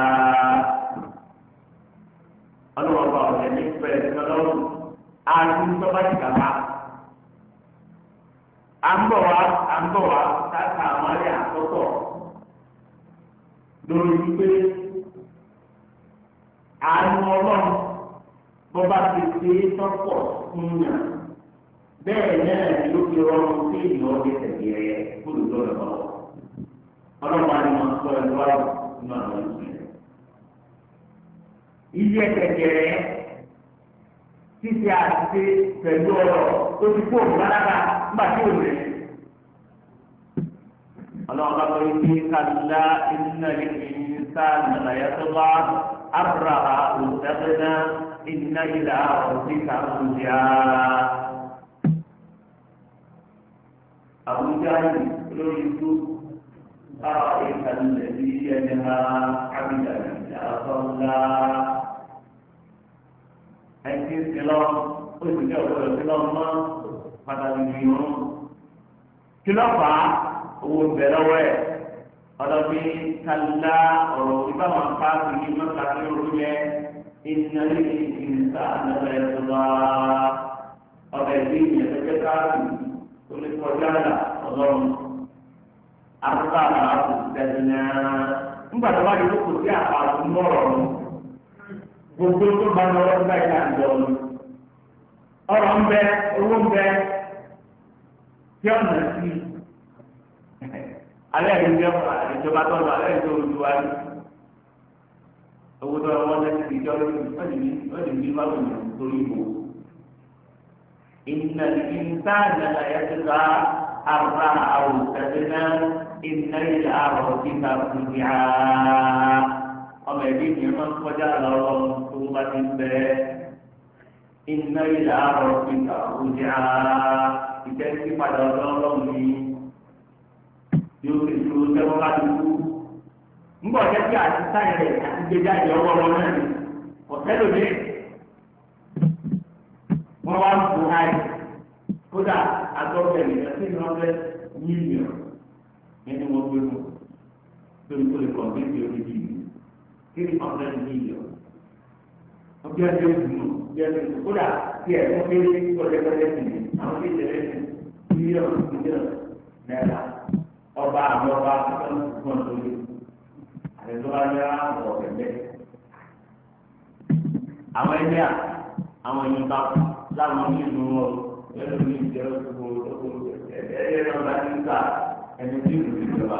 Ọlọ́run bá ọ̀sẹ̀ ní pẹ̀lú ọlọ́run. Àti tọ́ba ti kàkà. À ń bọ̀ wá à ń bọ̀ wá káàkà àmàlẹ́ àkọ́kọ́. Lórí wípé àánú ọlọ́run bọ́ba ti ṣe é tọ́pọ̀ fún yàn. Bẹ́ẹ̀ náà ni ó fi rọrùn sí ìnáwó tẹ̀lé rẹ̀ kúrò lọ́dọ̀ lọ́wọ́. Ọlọ́pàá ni wọ́n sọ ẹ̀rọ àwọn nínú àwọn ìṣẹ̀lẹ̀. Ilé ẹ̀kẹ̀kẹ̀ ṣíṣe àṣìṣe pẹ̀lú ọ̀rọ̀ tó ti kó òmùlára nígbà tí ò rẹ̀. Ọlọ́pàá sọ pé kàlá iná lè fi sá nàlàyé tó bá àbúrà òṣèlú iná ìlà ọ̀sìn kàkúndìá. Abu Jahal lórí ikú báwa ìkàlẹ̀ bí ẹni ha kábíyà ìjà sọ́lá ẹtí sílọ́ ó sì jẹ́ ọ̀pọ̀lọpọ̀ sílọ́ mọ́ pàtàkì ìrún kílọ̀fà owó ń bẹ lọ́wọ́ ẹ̀ ọlọ́bí kálá ọ̀rọ̀ ìbáwọn káàkiri ní mọ́ta ní orú yẹ ìnáwó ìgbìnsá ànáwó ẹ̀ sọ́lá ọbẹ̀ ìdí ìyẹn káàkiri. Olùkọ́jà là ọlọ́run àtúntà àbò tẹ̀síná nígbà tó bá di kókò sí àpàtù mọ́rọ̀ ọ̀run gbogbo tó bá lọ ọdún báyìí là ń jọ ọ̀run ọ̀rọ̀ ń bẹ owó ń bẹ tí ọ̀nà sí alẹ́ ìjọba ìjọba tó lọ alẹ́ ìjọba olùwárí owó tó lọ wọ́n lẹ́sìn ìjọba ọ̀dìmí ọ̀dìmí máa wù ní torí ìbò إن الإنسان ليطغى أن رآه استغنى إن إلى ربك الرجعى ọmọ ẹbí ni wọn kọjá lọ́wọ́ tó bá ti bẹ iná ìlà àrò ìgbà òjì á ìtẹ́sí padà ọlọ́run ní yóò fi dúró tẹ́wọ́ bá ti kú. ńgbọ́ jẹ́ kí àti sáyẹn rẹ̀ àti gbéjáde ọwọ́ wọn náà ní ọ̀tẹ́ lóde wọ́n wá ń bu háì kódà agbọ́bẹ̀ nìkan sí ní ọ̀bẹ mílíọ̀nù nínú wọn gbé mu lórí tó lè kàn bí ti orí jì three hundred million. Ọjọ́ ẹjọ́ ìdùnnú bí ẹjọ́ ìdùnnú kódà tí ẹ̀ fún kéré pọ̀lẹ́pọ̀lẹ́ sí i àwọn tí ìṣẹ̀lẹ̀ sí mílíọ̀nù mílíọ̀nù náírà ọba àwọn ọba akẹ́kọ̀ọ́ gbọ́n lórí àtẹ̀tọ́ba ní àwọn ọ̀rẹ́ bẹ́ẹ̀. Àwọn ẹgbẹ́ à àwọn èèyàn bá láwọn nínú wọn ẹnu ní ìjẹ́ òṣùwọ̀n ẹ̀ẹ́dẹ́gbẹ̀rún ọba nígbà ẹni tí ìlú ìjọba.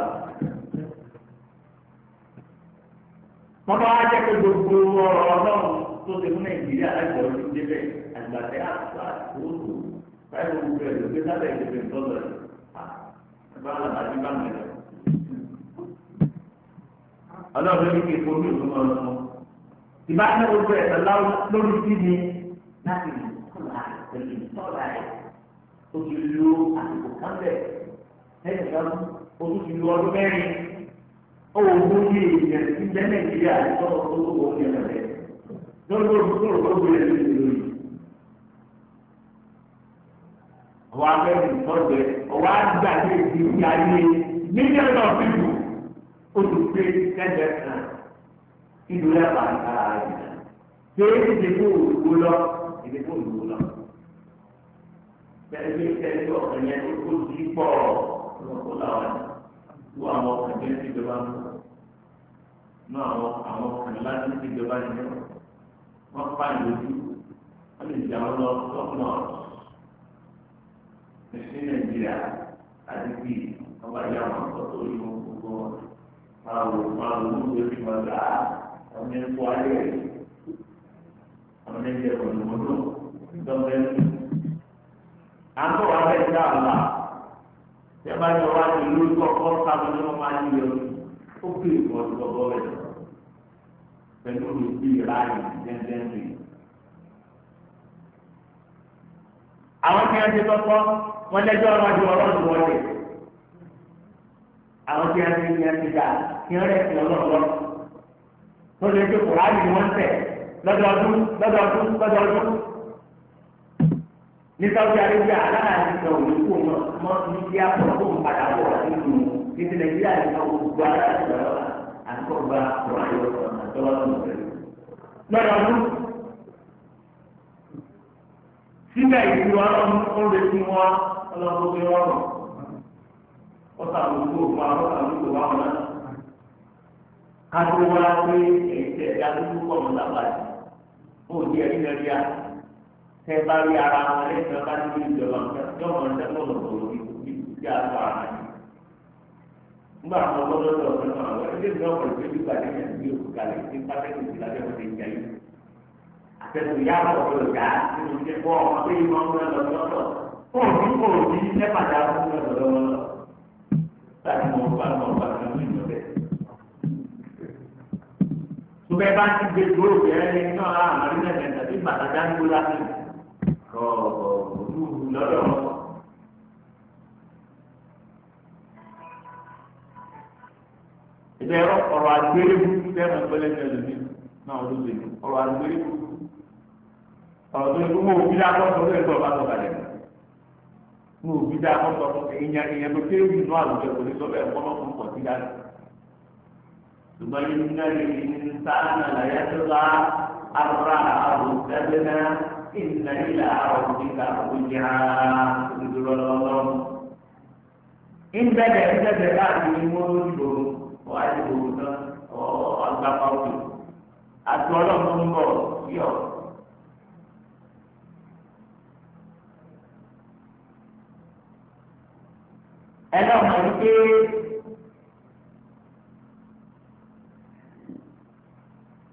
wọ́n bá wá jẹ́ pé gbogbo ọ̀rọ̀ ọlọ́run tó ti fún nàìjíríà láti ọ̀rọ̀ tó débẹ̀ àgbàtẹ́ àgbà òòtò báyìí gbogbo ẹ̀ ló gbé sábẹ́ ìdèbè tọ́lọ̀ ẹ̀ bá làbájú bá mẹ́lẹ̀. ọlọ́run ní kí n fojú ìlú náà lọ́wọ́ ìbá ní gbogbo ẹ̀ tọ́lá lórí sí ni láti tọ́lá pẹ̀lú tọ́lá ẹ̀ o ti lu àsìkò kan bẹ̀ ẹ̀yìn kan o tún ti lu ọdún mẹ́rin. Owó gbòógì èèyàn ti jẹ́ Nàìjíríà lọ́wọ́ tó tó wọ́n yẹn lẹ̀. Lọ́wọ́ tó tó tó gbé ẹ̀ lórí lórí. Àwọn abẹ́rẹ́ ìtọ́jẹ, ọwọ́ àgbà ní èdè ìdí ayé mílíọ̀nù ọ̀fíìsì ó ti pé kẹ́jẹ́ kan ìlú ẹ̀fà ìkara rẹ̀. Ṣé ìdìbò òdòdó lọ? Ìdìbò òdòdó lọ. Bẹ́ẹ̀ni ẹni ọ̀sẹ̀ yẹn tó ti pọ̀ lọ́kọ́ làwọn wọ́n àwọn ọ̀kẹ́ ti jọba ń bọ̀ ní àwọn àwọn ọ̀kẹ́ láti ti jọba ń bọ̀ wọ́n pa ìlójú wọ́n lè jà wọ́n lọ sọ́kùnà ní nàìjíríà àti bí ọba yà wọn kọ́ tó yí wọn gbogbo wọn máa wò máa wò ó lórí wọn gbà á àwọn ẹni kó ayé rẹ̀ àwọn ẹni jẹ ọ̀dùnmọ́dún ìjọba ẹni. àtọ́ wa bẹ́ẹ̀ dá àlá yaba yọ wá ní ìlú kọ̀ọ̀kan sábà ní wọ́n máa ń yọ ó kí ìwọ̀n ti gbọ́ rẹ̀ pẹ̀lú olùdí ìráyè dẹ́ndẹ́ndé. àwọn tí wọ́n ti tọ́kọ́ wọ́n lẹ́jọ́ ọ̀rọ̀ ọlọ́run wọlé àwọn tí wọ́n ti yẹn ti dà kí wọ́n rẹ̀ sí ọlọ́run tó lè tó kùránì ni wọ́n tẹ̀ lọ́dọọdún lọ́dọọdún lọ́dọọdún. ní Saudi Arabia aláàbí kan ò ní kó mọ mọ ní kí á pọ̀ tó ń padà bọ̀ nínú títí Nàìjíríà ní ká gbogbo aláàbí lọ́wọ́ àtọ́gbà ọ̀rọ̀ àyọ̀kọ̀ àtọ́wọ́ tó ń bẹ̀rẹ̀. lọ́dọọdún síbẹ̀ ìlú ọlọ́run ó lè fi wọn ọlọ́run tó wọ́n rọ̀ ó sàmójú òfin àwọn sàmójú wa wọn náà kájú wá pé ẹ̀jẹ̀ ìdádúró pọ̀ mọ́ lábàáyé ó di ẹ̀rí lẹ́rí à tẹ́ bá rí ara wọn lẹ́sìn ọba níbi ìjọba yọ̀mọ̀ ní sẹ́kọ̀ọ́ lọ́wọ́ ní ìdí àtọ̀ ara rẹ̀ nígbà tó gbọ́dọ̀ lọ sí ọ̀nà àwọn ẹgbẹ́ ìjọba ọ̀pọ̀ ìgbésí gbàdé ní ẹ̀sìn yóò kalẹ̀ ní pátákì ìlàjẹ́ wọn ti ń jẹ́ yìí àtẹ̀sùn yá ọ̀pọ̀ ọ̀gá nínú iṣẹ́ fọ́ ọmọ pé ìmọ̀ ń lọ lọ́tọ̀ fóònù kòòdù lẹ́pàdà fún ọ̀dọ̀ lọ́wọ́ lọ láti mọ̀ bá mọ̀ bá tó ní ìjọba ẹ̀. Tùbẹ̀ bá ti gbé dúró bẹ̀rẹ̀ ní náà àmàlí náà ẹ̀ka tí bàtàjà ń gbó láti kọ̀ ọ̀dùn lọ́dọ̀. Ìbẹ̀ ọ̀rọ̀ àgbélé burúkú fẹ́ràn pẹ́lẹ́pẹ́ lómi náà ọdún lè ọ̀rọ̀ àgbélé burúkú. Ọ̀rọ̀ tó ń gbó mọ̀ òbí dákọ̀ sọ̀rọ̀ ẹ̀gbọ́n ọba tó balẹ̀. Mo òbí dákọ̀ sọ̀rọ̀ ìyẹn ìyẹn tó kéwì nínú àwùjọ kò ní sọ bẹ́ẹ̀ kọ́ lọ́kùn pọ̀ sí dáadáa. Ṣùgbọ́n iná ní sáánà láyé tó bá ara àbùsẹ́lẹ́nà ìnà ìlà òkúta òjá ìdúró lọ́wọ́. Ìbẹ̀rẹ̀ ìbẹ̀rẹ̀ láti mú ìbò wá ìbò náà ọ̀ àgbàpá òkè. Àti ọlọ́run ń bọ̀ yọ̀. Ẹ̀rọ mọ̀ ní pé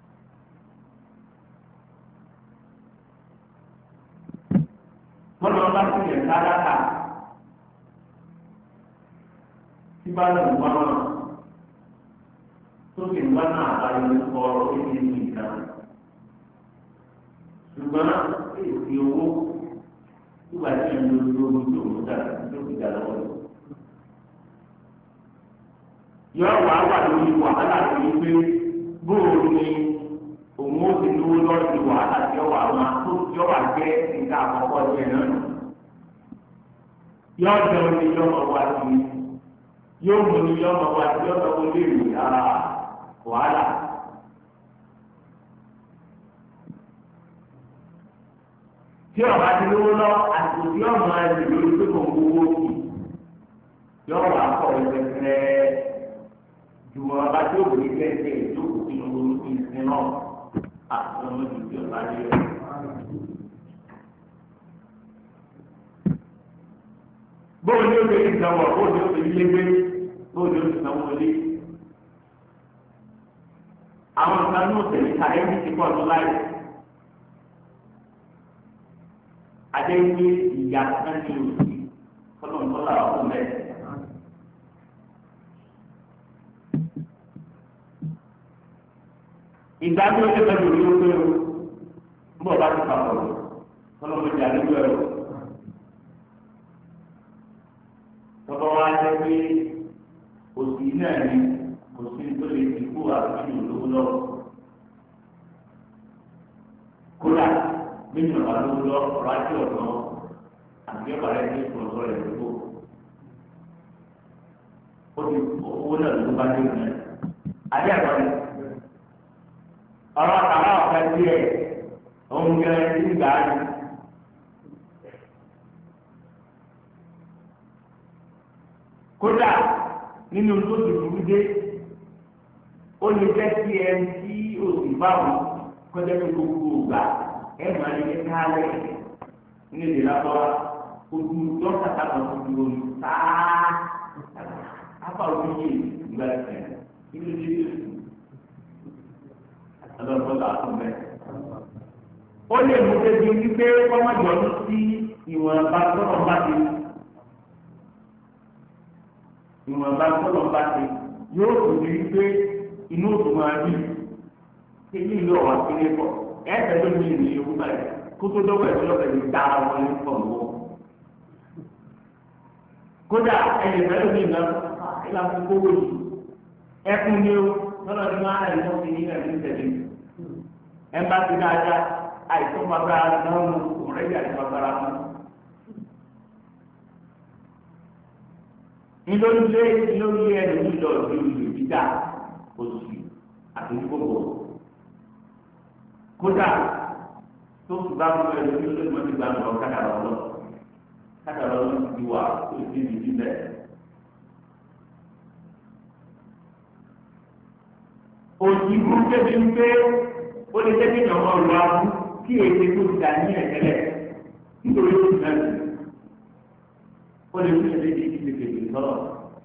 wọ́n lọ yẹn sálákà tí bá lè wá wọn tó lè wá náà àbáyọ nípa ọ̀rọ̀ ìdí nìkan ṣùgbọ́n èsì owó nígbà tí ẹ̀ ń lo lórí tó ń dà tó fi dà lọ́wọ́ yìí. yọ wàá wà lórí wàhálà tó yí pé bóòlù ni òun ó ti lówó lọ́ọ́ di wàhálà tí ó wà máa tó tí ó wà jẹ́ nǹkan àkọ́kọ́ jẹ náà nù. yọ jẹun ní yọmọ wa sí yóò mú ní yọmọ wa sí yọmọ wa lè rí ara wàhálà. tí ọba ti lówó lọ àti tí ọmọ ẹni lórí pé kò ń gbowó kì yọ wà kọ ẹgbẹ̀rẹ̀ jùmọ̀ ọba tí ó wòye kẹ́kẹ́ ìjókòó sínú orúkọ ìsìn náà àti ọmọ ìdíje ọba yẹ. bóun ni ó lè ìsanwó bóun ni ó lè ilé gbé bóun ni ó lè sanwó ilé. àwọn nǹkan ní òtẹ̀lé ká ẹbí ti pọ̀ tó láyé. adé ní ìyá kan ní òsì kọ́nọ̀tọ́lá ọ̀hún bẹ́ẹ̀. ìgbà tí ó ṣe fẹ́ lórí ó pé o ń bọ̀ bá ti fà pọ̀ kọ́nọ̀tọ́lá ìjà lójú ẹ̀rọ. tọ́kọ wa jẹ́ pé òsì náà ni kò sí tó lè ti kú àti olówó lọ́wọ́. kódà nínú ọ̀rọ̀ ló lọ ọ̀rọ̀ ajé ọ̀nà àti ọ̀rọ̀ rẹ̀ ní ìfọ̀sọ̀ rẹ̀ lóko. ó ti owó náà ló bá dé ìrìn àdé àgbọ̀dẹ. ọ̀rọ̀ àtàrà ọ̀gá díẹ̀ òun gẹ̀rẹ́ sí ìgbà rẹ̀. kódà nínú tó ti burú dé ó lè jẹ́ kí ẹ tí òsì báwọn kọjá tó gbogbo ògbà ẹ máa ní ká kálẹ̀ ní ìdílé àtọ́wá ojú dọ́kítà táwọn ojú omi sáá afa ojú yìí ìgbà tẹ̀ inú ti dé ọlọ́dún tó àtún bẹ́ẹ̀. ó lè mú débi wípé kọ́mọ́jọ́ ní sí ìwọ̀nba tọ́lọ̀ bá ti ìwọ̀nba tọ́lọ̀ bá ti yóò tó di wípé inú òtún máa bí kéyìn ìlú ọ̀wá sílé pọ̀ ẹ̀ẹ́dẹ̀ ló ní ìlú yòókù báyìí kótó dọ́gba ẹ̀sọ́ lọ́kẹ́ ní dára wọn ní pọ̀ mọ́. kódà ẹ̀yìn ìfẹ́ ló ní ìlú ìlà fún gbówó yìí ẹkún ni ó lọ́nà tí wọ́n á rẹ̀ lọ́sí ní ìlú ìtẹ̀lé ẹ̀ bá ti dáadáa àìsàn pàgbára náà mú ọ̀rẹ́dì àti pàgbára mú. ìlóyè ìlóyè ẹni nílò ìlú ìlú dídá oṣù àti gbogbo kódà tó ń bá wọn ẹni tó lè mọ ní gbàgbọ́ kádàrá lọ kádàrá lọ ti wà tó ti di di bẹ́ẹ̀. òsì burú débi ń pé ó lè jẹ́ kéèyàn máa lọ abú kí èdè tó ti dà ní ẹ̀kẹ́lẹ̀ nítorí ó ti náà sí ó lè fi ṣẹlẹ̀ di ìdíje kejì sọ̀rọ̀.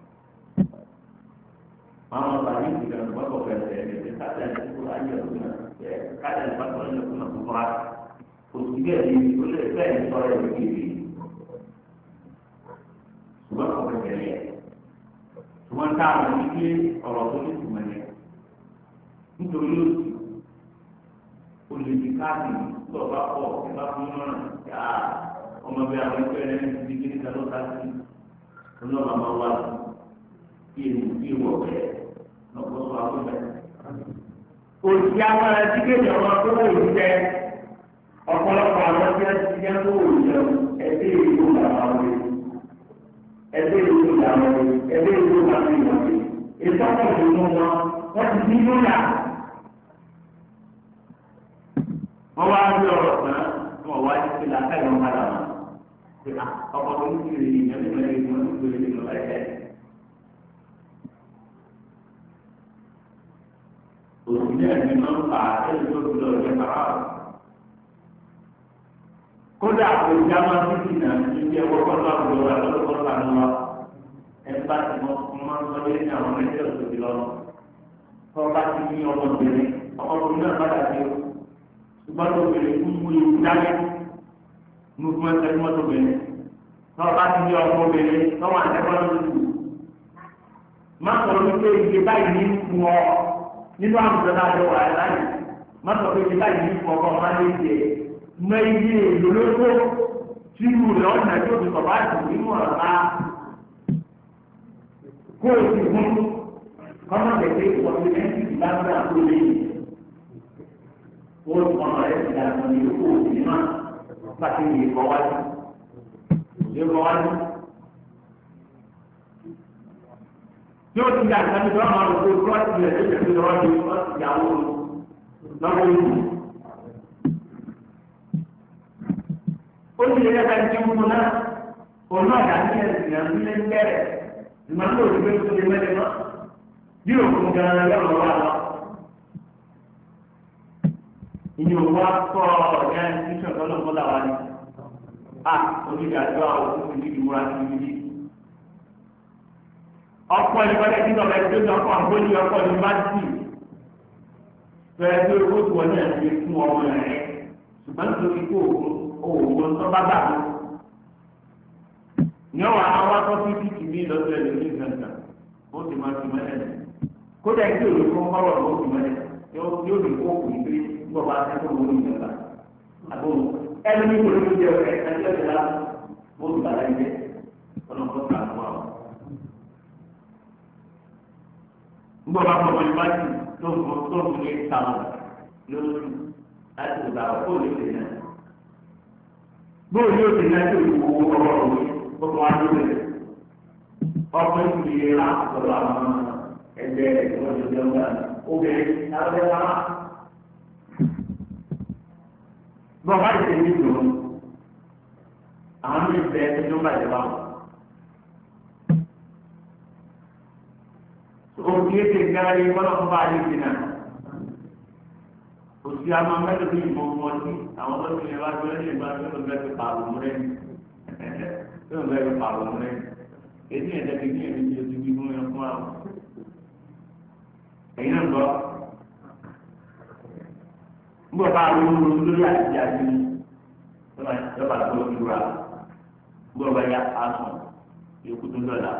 àwọn ọba ní ìdíje kan tó bá fẹsẹ̀ ẹ̀ ẹ̀ kájà ní kúrò ayé ọ̀gbìn náà ẹ̀ kájà ní pàtó ẹ̀ lọ́kùnrin náà fúnra òsì bẹ́ẹ̀ ni ó lè fẹ́ ẹ̀ sọ̀rọ̀ ẹ̀ kéde ṣùgbọ́n kò fẹsẹ̀ yẹ ṣùgbọ́n táwọn ní kí ọ̀rọ̀ tó ní tùmọ̀ yẹ nítorí òsì olùdí káàdì tó bá pọ̀ ẹ bá fún náà yá ọmọ bíi àwọn ẹgbẹ́ rẹ̀ ní ti kéde ká ló ká sí ọlọ́run àmọ́ wà kí èmi kí èwọ̀ bẹ́ẹ̀ lọ́kọ́ sọ àwọn bẹ́ẹ̀. òsì àwọn ẹtí kéde ọmọ tó wò ó jẹ ọ̀pọ̀lọpọ̀ àwọn ẹtí ẹtí jẹ́ tó wò ó jẹ ẹtí ìlú làwọn ọ̀rẹ́ ẹtí ìlú làwọn ọ̀rẹ́ ẹtí ìlú làwọn ọ̀rẹ́ ìtọ́kọ̀ ìlú wọn wọ́n ti dín lóyà. wọ́n wá rí ọ̀rọ̀ kan wọ́n wá ní kílá káyọ̀ padà wọn. ọkọ̀ tó ń kiri ìyẹn ní mẹ́rin ní wọ́n ti gbé nínú ẹ̀jẹ̀. òsì náà ní máa ń fa ẹ̀yìn tó fi lọ ọ̀jẹ̀ bàrà. kódà òsì á máa títí náà ní ìjẹ́ wọ́pọ̀ náà lọ wá lọ́kọ̀ sànù wa. ẹ bá ti mọ máa ń sọ lé ní àwọn ẹgbẹ́ òsì lọ́nà. tọ́ bá ti ní ọmọbìnrin ọmọbìnrin náà bá dàbí o. ṣùgbọ́n tó bẹ̀rẹ̀ fún mú ewu dání ní ojú ẹsẹ̀ ní mọ́tò bẹ̀rẹ̀ náà bá ti di ọmọ obìnrin náà wà lẹ́kọ̀ọ́ lóṣù má sọ wípé iye báyìí ní fún ọ nínú àwùjọ náà jọ wà láyé má sọ pé iye báyìí ní fún ọkọ máa lè jẹ mọ iye èlò lóko tí irú rẹ̀ ọ̀nà tó ti sọ̀rọ̀ àti nínú ọ̀rá kó o sì mú kọ́mọ̀ tẹ̀lé ìwọ̀n ẹ̀ńtì ìlànà tó lé o sì kọ́mọ̀ rẹ̀ ti dàgbà ní ìlú òsì náà pàṣẹ ìyè kọ́ wájú ìyè kọ́ wájú. tí o ti di àtàkùn tó máa ń lo kúrọ́ọ̀tì rẹ̀ tó tẹ̀lé lọ́wọ́ ní kúrọ́ọ̀tì ìyàwó lọ́wọ́ ìlú. ó ti lè yẹ́ta ní ọmọ náà òun náà dà ní ẹ̀sìn náà nílé ń bẹ̀rẹ̀ ìmọ̀ ní òṣèlú tó ti mẹ́lẹ̀ náà bí òkun gan-an yọ̀ lọ́wọ́ àlọ́. ìyẹn òun wá kọ́ ọ̀gá ìṣẹ̀ṣẹ̀ ọlọ́mọ làwa ni a onídàájọ́ àwọn òkú ní ìmúra sí ibi. ọ̀pọ̀ ìwọlé tí lọ́wọ́ ẹgbẹ́ tó ọkọ̀ àgbóyè ọkọ̀ yunifásitì fẹ́ẹ́ tó owó tó wọlé ẹ̀ ṣe fún ọmọ rẹ̀ ṣùgbọ́n tó fi kó òògùn tó bá bà mí. ní ọ̀wọ́ àwọn akọ́sí títì mí lọ́sẹ̀ lè ní ìgbàgbà ó ti máa ti mọ́lẹ̀ kódà kí òòlù fún ọ̀rọ̀ ló ti mọ́lẹ̀ yóò lè kó òkú ìgbé gbọ́ bá tẹ́ fún òun ìjọba àbúrò ẹni ní kò ló jẹ ọ̀rẹ́ ẹni ọ̀rẹ́ la ó ti bàlá ẹgbẹ́ ọlọ́kọ́ kà fún àwọn. gbọ́ bá fọmọ ìbájú tó fún tó fún ní táwọn lóṣù láti ìgbà kó lè tẹ̀ náà. bóòlù yóò tẹ̀ náà tó ìwò ọ̀rọ̀ òwe gbogbo wa lóde ọkọ̀ ìfìyè la sọ̀rọ̀ àwọn ẹgbẹ́ ìwọ́n ti jẹun náà obìnrin lábẹ́ wa. bọ́ọ̀ bá ti tẹ̀lé ìlú àwọn ní ìfẹ́ ẹni tó bàjẹ́ wà. òkè ètè gárí bọ́lá fún bá a lè dènà. òsì àmọ́ mẹ́tò bí ìmọ̀ wọn sí àwọn tó ti lè wá tó lẹ́yìn ìgbà tó lọ bẹ́ẹ̀ fi pààrọ̀ mú rẹ̀ tó lọ bẹ́ẹ̀ fi pààrọ̀ mú rẹ̀ èdè ẹ̀dẹ́ ti ní èmi tí o ti bí fún yẹn fún àwọn. ẹ̀yin náà gbọ́ ngbọ bá a lóyún lóyún lórí àti àti yọba tó o dúra ngbọ bá yá asùn yòókù tó dọ̀là.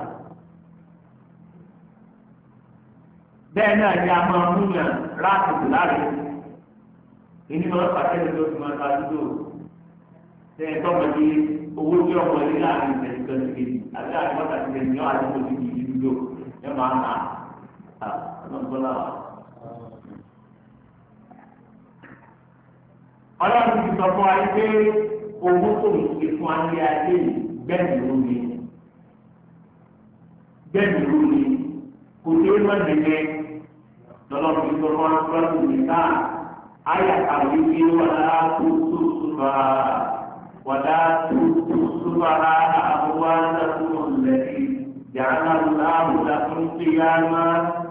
bẹ́ẹ̀ náà ni a máa mú yàn láti tù láre èyí máa ń pàṣẹ ní oṣù máa ń ta dúdú ṣe é tọ́mọdé owó tí ọmọ yìí láàrin ìṣẹ̀lẹ̀ kan ti kejì àti àti wọ́n tàbí ẹni yọ àti mo ti di ìdí dúdú ẹ máa ń ta ọlọ́gbọ́lá wa. ọlọ́run ti sọ fún wa pé owó tó ń ṣe fún ayé ayé bẹ́ẹ̀ ló ní bẹ́ẹ̀ ló ní kò tó ń wọ́n nìyẹn lọ́lọ́run ti sọ fún wa pé wọ́n ti ká ayé àkàwé pé wàlá tó tó sùpà wàlá tó tó sùpà àwọn àdàkùn lẹ́yìn yàrá láàrú láfún síyámá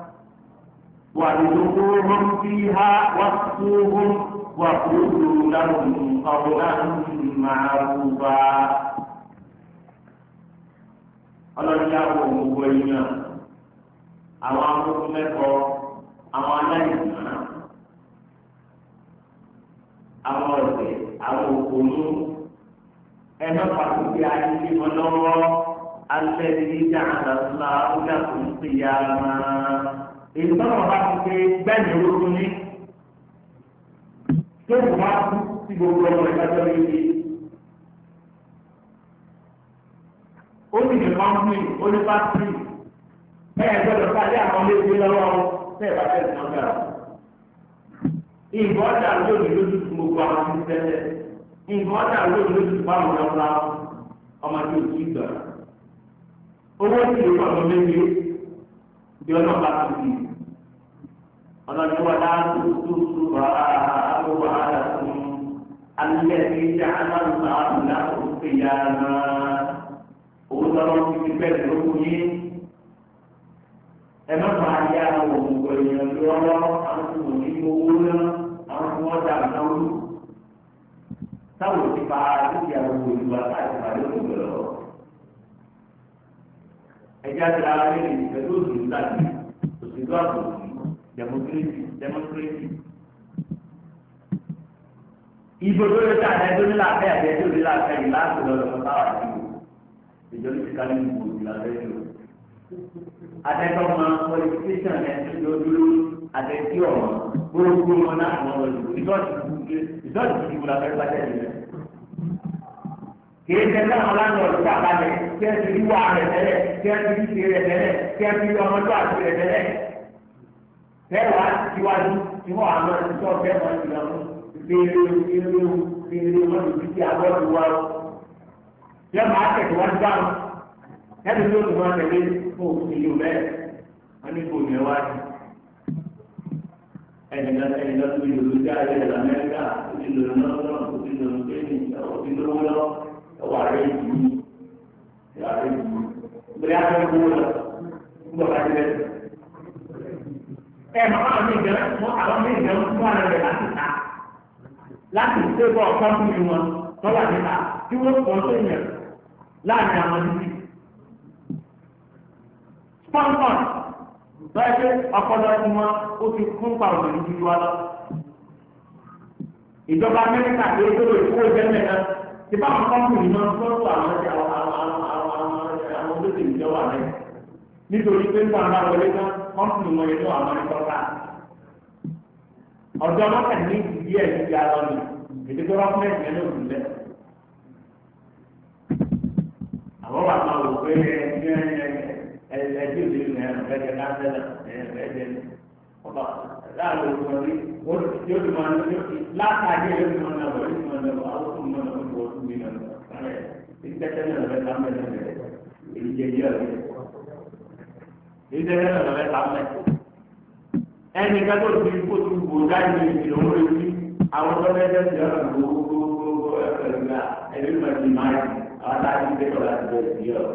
wàlúùkúrún fíhá wàkúrún. وقولوا لهم قولا معروفا ọlọ́run yà wọ gbogbo èèyàn àwọn akókò mẹ́kọ̀ọ́ àwọn aláìsàn àwọn ọ̀sẹ̀ àwọn òkòló ẹ̀mẹ́ pàtàkì ayé wọn lọ́wọ́ alẹ́ ní ìjà àdàlá ọjà tó ń pè ya máa èyí tó wọn bá ti pé gbẹ́mìí ológun ní. tó kù wá sí gbogbo ọmọ ìdájọ́ méjì. ó sì ní pọ́ńpì ó ní pàṣẹ ẹ̀ gbọ́dọ̀ pàdé àwọn méjì lọ́wọ́ tẹ̀ bá tẹ̀ sọ́n gbà. ìbọn ọjà lónìí lójú fún gbogbo àwọn tí ń tẹ́lẹ̀. ìbọn ọjà lónìí lójú fún àwọn ọmọ ọmọ tí ò tí gbà. owó sì lè pọ̀ méjì bí ọlọ́pàá tó ti. ọlọ́dún wa dá tuntun tó bá a lọ wà á lọ الذي جعل الله لكم قياما وضرب في بدره ẹ̀mọ́ máa yá àwọn òmùgọ̀ èèyàn lọ́wọ́ àwọn onígbòwò náà àwọn ọjà náà táwọn ti fa dúkìá gbogbo ìlú àtàkì ìpàdé òkùnkùn lọ. ẹjẹ́ àti ara rẹ̀ lè pẹ̀lú òṣèlú láti òṣèlú àbòsí democracy democracy. ìbò tó lè ta ẹjọ́ nílà fẹ́ ẹ̀jẹ̀ tó lè la fẹ́ yìí láti lọ lọ́wọ́ táwa dìbò ìjọba ti ká ní ìbò ìlànà ìlú. Adẹ́tọ́ máa qualification ẹ̀ tó yọ dúró àtẹ̀tí ọ̀rọ̀ gbogbo wọn náà wọ́n lọ sí ìdọ́ọ̀tì ìdọ́ọ̀tì ìdìbò la fẹ́ gbàjẹ́ ìlẹ̀. Kìí ṣe náà lánàá ọ̀dọ́ àbálẹ̀ kí ẹ ti rí wà rẹ̀ tẹ́lẹ̀ kí ẹ ti rí ṣe rẹ̀ tẹ́lẹ̀ kí ẹ ti rí ọmọdé àti rẹ̀ tẹ́lẹ̀. Tẹ́wàá tiwájú tí wọ́n àmọ́ ìṣọ́ bẹ́ẹ̀ mọ́ ìlànà léèrè léèrè léèrè wọn lè fi agbọ́dù wa o. Yọ máa tẹ̀síwájú dáhùn. Ẹni tó ti máa tẹ̀lé fún òfin ìlú bẹ́ẹ̀. Wọ́n ní kò ní ẹ wájú. Ẹni náà ẹni náà tó yòló sí ayé ẹ̀rọ Amẹ́ríkà, ó ti lò lọ́wọ́, ó ti lò lọ́wọ́, ó ti lówó lọ́wọ́, ẹwà rẹ̀ jù ú. Ẹwà rẹ̀ jù ú. Bẹ́ẹ̀ á fẹ́ gbówó lọ. Nígbà bá ti bẹ́ẹ̀. Ẹ màmá mi gan, mọ àwọn mi gan fún àrẹ rẹ̀ láti ta. Láti ṣe bọ́ ọ̀kan fún mi wọn tọ́wà níta tí wọ́n pọ̀ tó yẹn láàrin àwọn níbi. Sponsor bẹ́ẹ̀ pé ọpọlọ tí wọn ó ti kún pa òṣèlú ní tiwa lọ. Ìjọba Amẹ́ríkà tó yẹ kó ìkó ìjẹ́mẹ̀ náà ti bá àwọn kọ́mpìnì náà lọ́wọ́ àwọn àwọn olóṣèlú ìjọba rẹ̀. Nítorí pé nígbà wọn bá wọlé tán kọ́mpìnì wọn yẹn tó àwọn ẹ̀kọ́ta. Ọ̀dọ́ ọlọ́kàn ní ìdí ẹ̀ ti di arọ ni èdè tó rọ́pẹ́tì yẹn ló dùn lẹ̀. Àwọn wà máa wò pé ẹ ẹ ẹ ẹ ẹdí òde ìlú ẹ̀ ẹ̀ ẹ̀ káńtẹ́lẹ̀ ẹ̀ ẹ̀ ẹ̀ ọba láàrin òkú ọdí wọ́n ti yóò ti máa ń yóò ti látàgé yóò ti máa ń lọ yóò ti máa ń lọ àwọn tó ń lọ lọ wọ́n tún bí lọ ẹ̀ ẹ̀ tẹ́tẹ́ náà lọ́wọ́ ẹ̀ lámẹ́ lọ́wọ́ ẹ̀ èyí jẹ́ yẹ́ ọ̀rẹ́ èyí tẹ́tẹ́ náà lọ́wọ́ ẹ̀ lámẹ́ ẹni ká tó ti kó tó gbò dájú ìlòwó retí àwọn tó bẹ́ẹ̀ tẹ́ ti ọ̀rọ̀ gbogbogbò ẹ̀fẹ̀ gbà ẹ̀rí ma ti máa yìí àwọn tá a ti tẹ́kọ̀ọ́ láti bẹ̀rẹ̀ sí ọ̀.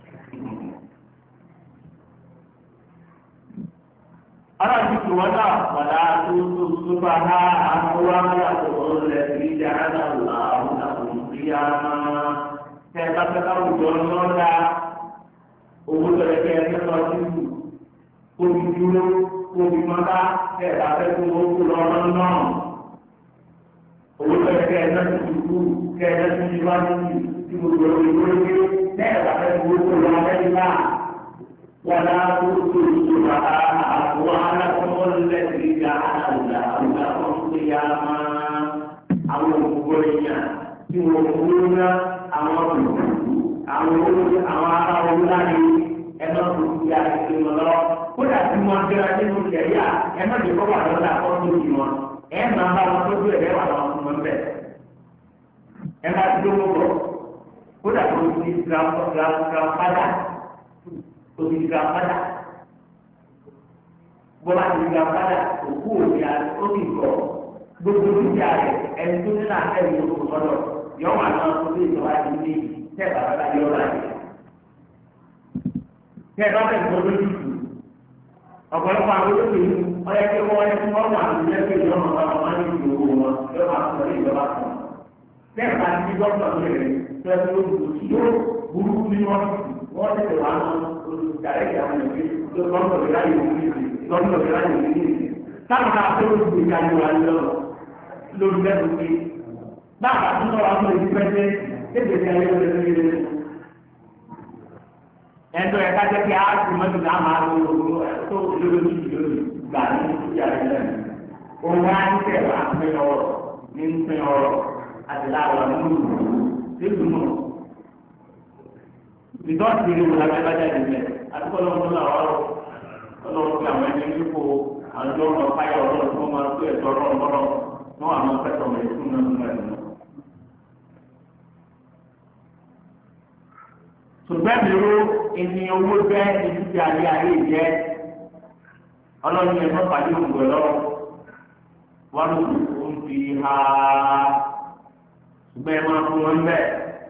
ọ̀rọ̀ ti tù wọ́n náà padà tó tó tó bá ha àwọn aláwọ̀ rẹ̀ fi dáná là àwọn àwọn ìyá máa tẹ́ bá fẹ́ káwùjọ lọ́dà owó tó yẹ kẹ́ ẹ lọ́ọ́ sí ìlú omi dúró omi mọ́tà ẹ̀ bá fẹ́ kó owó kó lọ́ọ́ náà owó tó yẹ kẹ́ ẹ náà ti kú kẹ́ ẹ náà ti ti wá níbi tí gbogbo omi dúró gbé ẹ̀ bá fẹ́ kó owó kó lọ́ọ́ lẹ́yìn náà wàlá kó tó tó bá àwọn alákọ̀ọ́ lẹ́sìn ìjà àlà àlà ọ̀hún ya máa àwọn òkúgbọ́ èèyàn tí wọ́n kú ná àwọn olùkú àwọn olùkú àwọn ará olùdarí ẹ̀ náà kò sí àti ìmọ̀lọ́ kódà tí wọ́n gbéra nínú ìṣẹ̀yà ẹ má jẹ́ kó wà lọ́dà kọ́ tó yìí wọn ẹ máa bá wọn tó gbé ẹ̀rẹ́ wà lọ́wọ́ fún wọn bẹ́ẹ̀ ẹ má ti dówó bọ̀ kódà tó ti gra gra gra padà tó ti gra padà bọ́lá ti gra padà òkú òní ó ti gbọ̀ gbogbo ìjà rẹ̀ ẹni tó ní náà ẹ̀ ló kó sọ́dọ̀ yọ wà lọ́wọ́ tó lè sọ láti ní tẹ́ bàbá bá yọ ọ́ láti tẹ́ bá bẹ̀ tó lójú tù ọ̀pọ̀lọpọ̀ àwọn olóògbé yìí ọ̀yẹ́ kí wọ́n yẹ kí wọ́n wà ní ẹgbẹ́ ìjọba ọ̀gá wọn ní ìlú owó wọn yóò máa sọ ní ìjọba kan. bẹ́ẹ̀ bá ti di gọ́ọ̀nà lórí rẹ̀ tó ẹgbẹ́ olùkọ́ yóò burúkú ní wọn wọ́n tẹ̀lé wà ní olùdarí ìyàwó ìwé tó gọ́ọ̀nà ìlà yìí ní ìlú gọ́ọ̀nà ìlà yìí ní ìlú. táwọn náà tó lóṣù ìjà ni wà lọ lórí lẹ́nu pé báàbà tó lọ́wọ́ àwọn ìdí ẹ̀tọ́ ẹ̀ka jẹ́ kí a ti mọ́tò náà máa lo tó lórí lórí gbà ní ìyá rẹ̀ lẹ́nu. Òun á ń tẹ̀ wá pín ọ̀rọ̀ ní pín ọ̀rọ̀ àti láwọn nínú ìlú nù. Ìdọ́sí ìlú la fẹ́ bájá ìdílé àti kọ́lọ́mù náà ọ̀rọ̀ kọ́lọ́mù fi àwọn ẹni nípò àwọn tó ń lọ fáyọ̀ ọ̀rọ̀ tó máa tó ẹ̀tọ́ ọ̀rọ̀ ọ̀rọ̀ wọn àwọn pẹ̀tọ̀ mẹ́tún náà ń bẹ̀rẹ̀ náà. ṣùgbọ́n mi ro ẹni owó jẹ́ ibi tí ayé ayé jẹ́ ọlọ́run yẹn fọ́ pàdé òǹgbọ̀ lọ́wọ́ wọ́n ló ń fi ha ṣùgbọ́n ẹ máa fún wọn bẹ́ẹ̀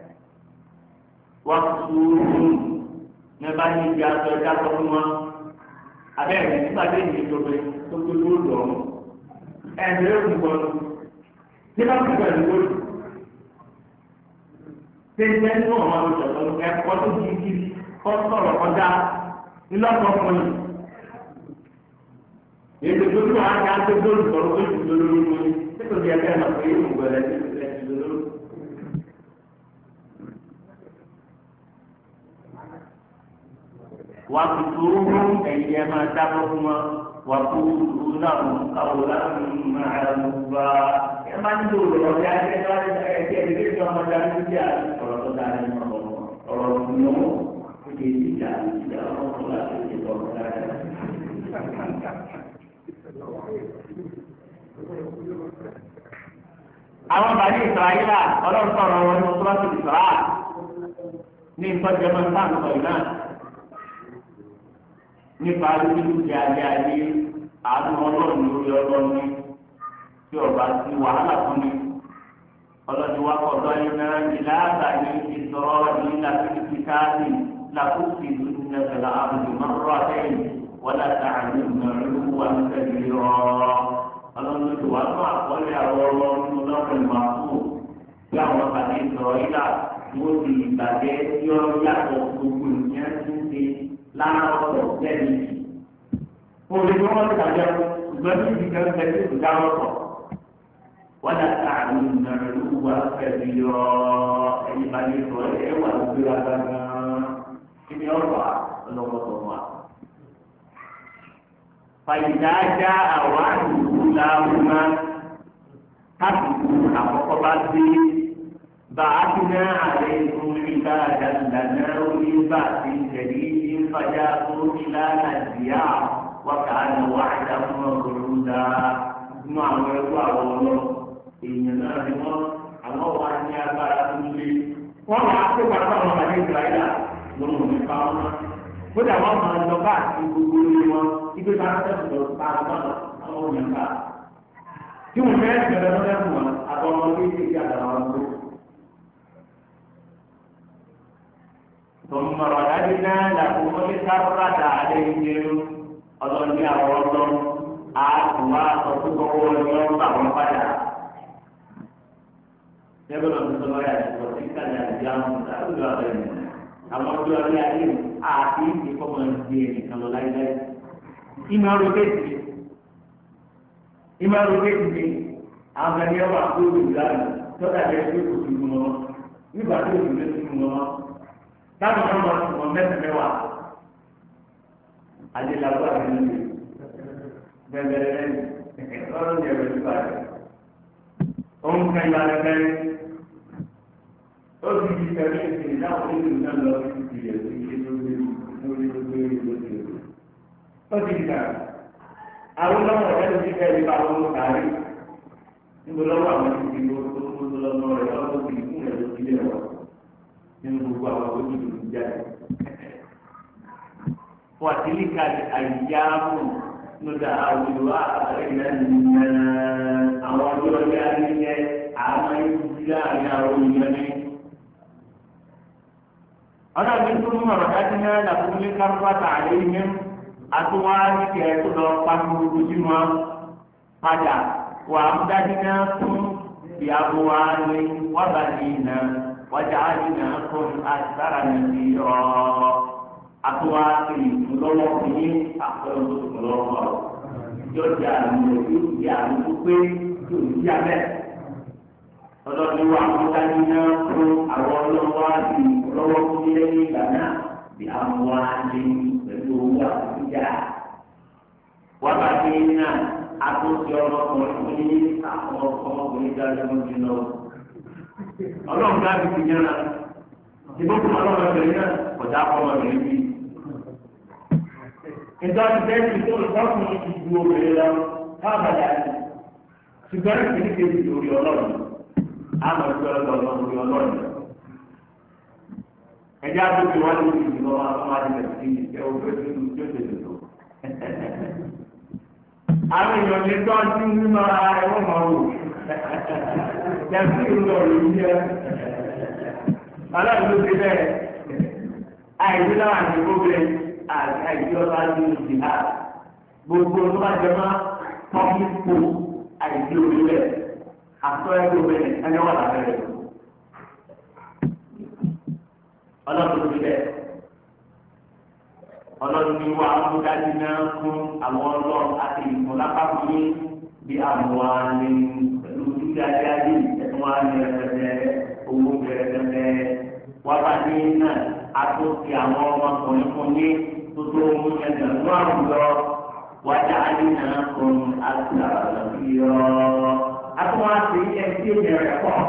wọ́n sùúrù ní bá ní ibi aṣọ ẹja sọ fún wọn abẹ́rẹ́ nígbà tí èyí tó gbé tó gbé lóòdù ọ̀hún ẹ̀ẹ́dẹ́rẹ́ òǹgbọ̀ lọ tí wọ́n ti gbẹ̀rù lóòdù. Tẹ́lẹ̀ ní ọ̀rọ̀ àwọn ìjọba ẹ̀kọ́ tó di kí kọ́ sọ̀rọ̀ kọjá nílọ́pọ̀ fún yìí. Èdè tó tó wá ká tó tó sọ̀rọ̀ tó ti lórí wọn ni nítorí ẹgbẹ́ náà pé yóò gbọ́ ẹ̀ ti ti lórí. wà á tutù ohun ẹ̀yìn ẹ̀ máa dábọ̀ fún wọn wà á kú lóhùn káwọ́ láti máa lù bá ẹ máa ń lò lọ́wọ́ bí ajẹ́ tó wáyé ẹ̀jẹ̀ ìdílé tó ọmọdé àti ọ̀rọ̀ tó dáa ní ọ̀rọ̀ ọ̀rọ̀ ìnáwó ó lè ti jà ìjà ọ̀rọ̀ láti ṣe ọ̀rọ̀ dáadáa. àwọn bàbá ìsirayílà ọlọ́run sọ̀rọ̀ wọn ní ọ̀sọ́rọ́sì ìsirá ní ìtọ́jú ẹ̀mọ́ sáǹsọ̀ ìná nípa dúdú ti ayé ayé àánú ọlọ́run lórí ọlọ́run tí ọba ti wàhálà fún mi ọlọ́run wa kọ̀dọ̀ iná ìlà àgbáyé ìsọ̀rọ̀ ní láti kíkáàdì lákòókì ìdúnnẹ́fẹ̀lá àbùdù mọ́rọ́ àtẹ́yìn wọ́n láti àmì ìmọ̀ràn wà ń tẹ̀lé rọ́ ọlọ́run tó wà fún àkọọ́lẹ̀ àwọn ọlọ́run lọ́rùn ìmọ̀kú bí àwọn bàbá ìsọ̀rọ̀ yíyá wọ́n ti ìgbàgbé tí ó yàtọ̀ gbogbo ìyẹn ti ń ṣe láàárọ̀ lẹ́nu yìí. Wọ́n lè wọ́n ti dàjẹ́ ìgbà tí ìdí kan fẹ́ sí ìdá ọ̀tọ̀. Wọ́n dà ká àwọn ìnàrú wa fẹ̀mí yọ ẹ̀yìn bá ní sọ ẹ̀ wà lórí agbára kí ni ọ̀rọ̀ ọlọ́wọ́sọ̀ wà. Fàyìdá já àwọn àdúgbò láwùmá káàkiri àkọ́kọ́ bá dé. بعثنا عليكم عبادا لنا أولي بأس شديد فجاءوا خلال الديار وكان وعدا مفعولا مع الله إننا بما الله أن يبارك لي وما أكتب على بني إسرائيل لهم مقاومة kódà wọn máa lọ káàkiri gbogbo ilé wọn ibi tí wọn tẹ̀sán lọ bá a bá lọ àwọn òyìnbá tí wọn fẹ́ẹ́ bẹ̀rẹ̀ lọ́dẹ̀ fún wọn àtọmọ kéékèèké àtàwọn ọmọdé. ثم رددنا لكم الكرة عليهم أظن يا رب أعطوا تصدقوا اليوم وقدا يقول الله سبحانه وتعالى الأيام تأخذ بيننا أما تقول الأيام أعطي بكم الدين كما لا يدري إما ركعتي إما ركعتي أما اليوم أقول بالله ترى يجب تسمعون يبغى تسمعون táwọn ọmọ ọmọ ọmọ mẹ́sàn mẹ́wàá adélábọ àdéhùn bẹ̀rẹ̀ lẹ́yìn lọ́rọ̀ ní ẹ̀rọ ìgbà rẹ̀ òun kan ìgbà rẹ̀ bẹ́ẹ̀ ó ti di ìfẹ̀mí ìsìn láwọn onílù náà lọ sí ti ìyẹ̀ sí ilé lórí lórí lórí lórí ó ti di kàrà àwọn ọmọ ọ̀rẹ́ ló ti fẹ́ ìgbà wọn kàrí níbo lọ́wọ́ àwọn ti di lọ́wọ́ tó lọ́wọ́ rẹ̀ lọ́wọ́ ti kún rẹ̀ lórí ilé wọn nínú gbogbo àwọn ojú ìlú jáde. Wà á ti ní ká àyíyáàmù lọ́dà àwùjọ àtàlẹ́ ìlànà àwọn ọjọ́ ọjọ́ ayẹyẹ àwọn ìdílé láàrin àwọn ènìyàn ní. ọ̀nà mi tún mú ọ̀rọ̀ dájú náà làkúnlé káfíńtà àlẹ́ yẹn àtúwá ní kẹ́ tó lọ pàṣẹ ojú wọn padà wà á dájú náà fún ìyàwó wa ní wàbàdì náà. وجعلناكم أكثر نذيرا أتواصي ملوكي أكثر ملوكا يرجع الملوكي يعرفك يرجع ọlọ́dún wa mọ́tàdí náà fún àwọn ọlọ́wọ́ àti ọlọ́wọ́ fún ilé ìgbà náà bí àwọn wa lè pẹ̀lú owó àtúnjà. wọ́n bá dé náà àtúnṣe ọmọkùnrin fún ní àwọn ọmọkùnrin dájú lójú náà. ọlọ́run dábì ti yára ìbọn fún ọlọ́run ọ̀gbìn náà ọ̀dà ọmọ rẹ̀ bí. ìjọba ìbẹ́ẹ̀sì tó lọ́kùnrin ti ju obìnrin lọ káàbàdà ṣùgbọ́n ìpínlẹ̀ kejì lórí ọlọ́run àmọ́ ìgbẹ́ ọlọ́run lórí ọlọ́run. ẹjẹ́ àdókè wá lórí ìdìbò wọn àwọn àdìbẹ̀ sí ìṣẹ́ òfin tó ń tó ṣe tó. àwọn èèyàn ní tó ń tí ń mímọ ẹwọ́n máa wò. Yàtí ìlú ọ̀rọ̀ yìí yẹ. Ọlọ́run ló ti bẹ́ẹ̀. Àìsí náà àti gbogbo àìsí ọba ní ìdìbò. Gbogbo tó bá jẹ máa tọ́kí kó àìsí orí rẹ̀. Àtọ́ ẹgbẹ́ obìnrin ẹni wà lábẹ́ rẹ̀. Ọlọ́run ló ti bẹ́ẹ̀. Ọlọ́run ní wà á mú dájú náà fún àwọn ọlọ́run àti ìfúnlápá fún yín bí àwọn àmì pẹ̀lú dúkìá jáde ẹ̀tún wa ní ẹ̀fẹ̀fẹ̀ owó bẹ̀rẹ̀fẹ̀fẹ̀ wá bá ní náà a tó fi àwọn ọmọkùnrin fún yín tó mú ẹgbẹ́ fún àwùjọ wájà àdínà fún àgbàrá lọ́bíyọ́. Àtúwọ́n àti ẹtí ènìyàn rẹ̀ pọ̀.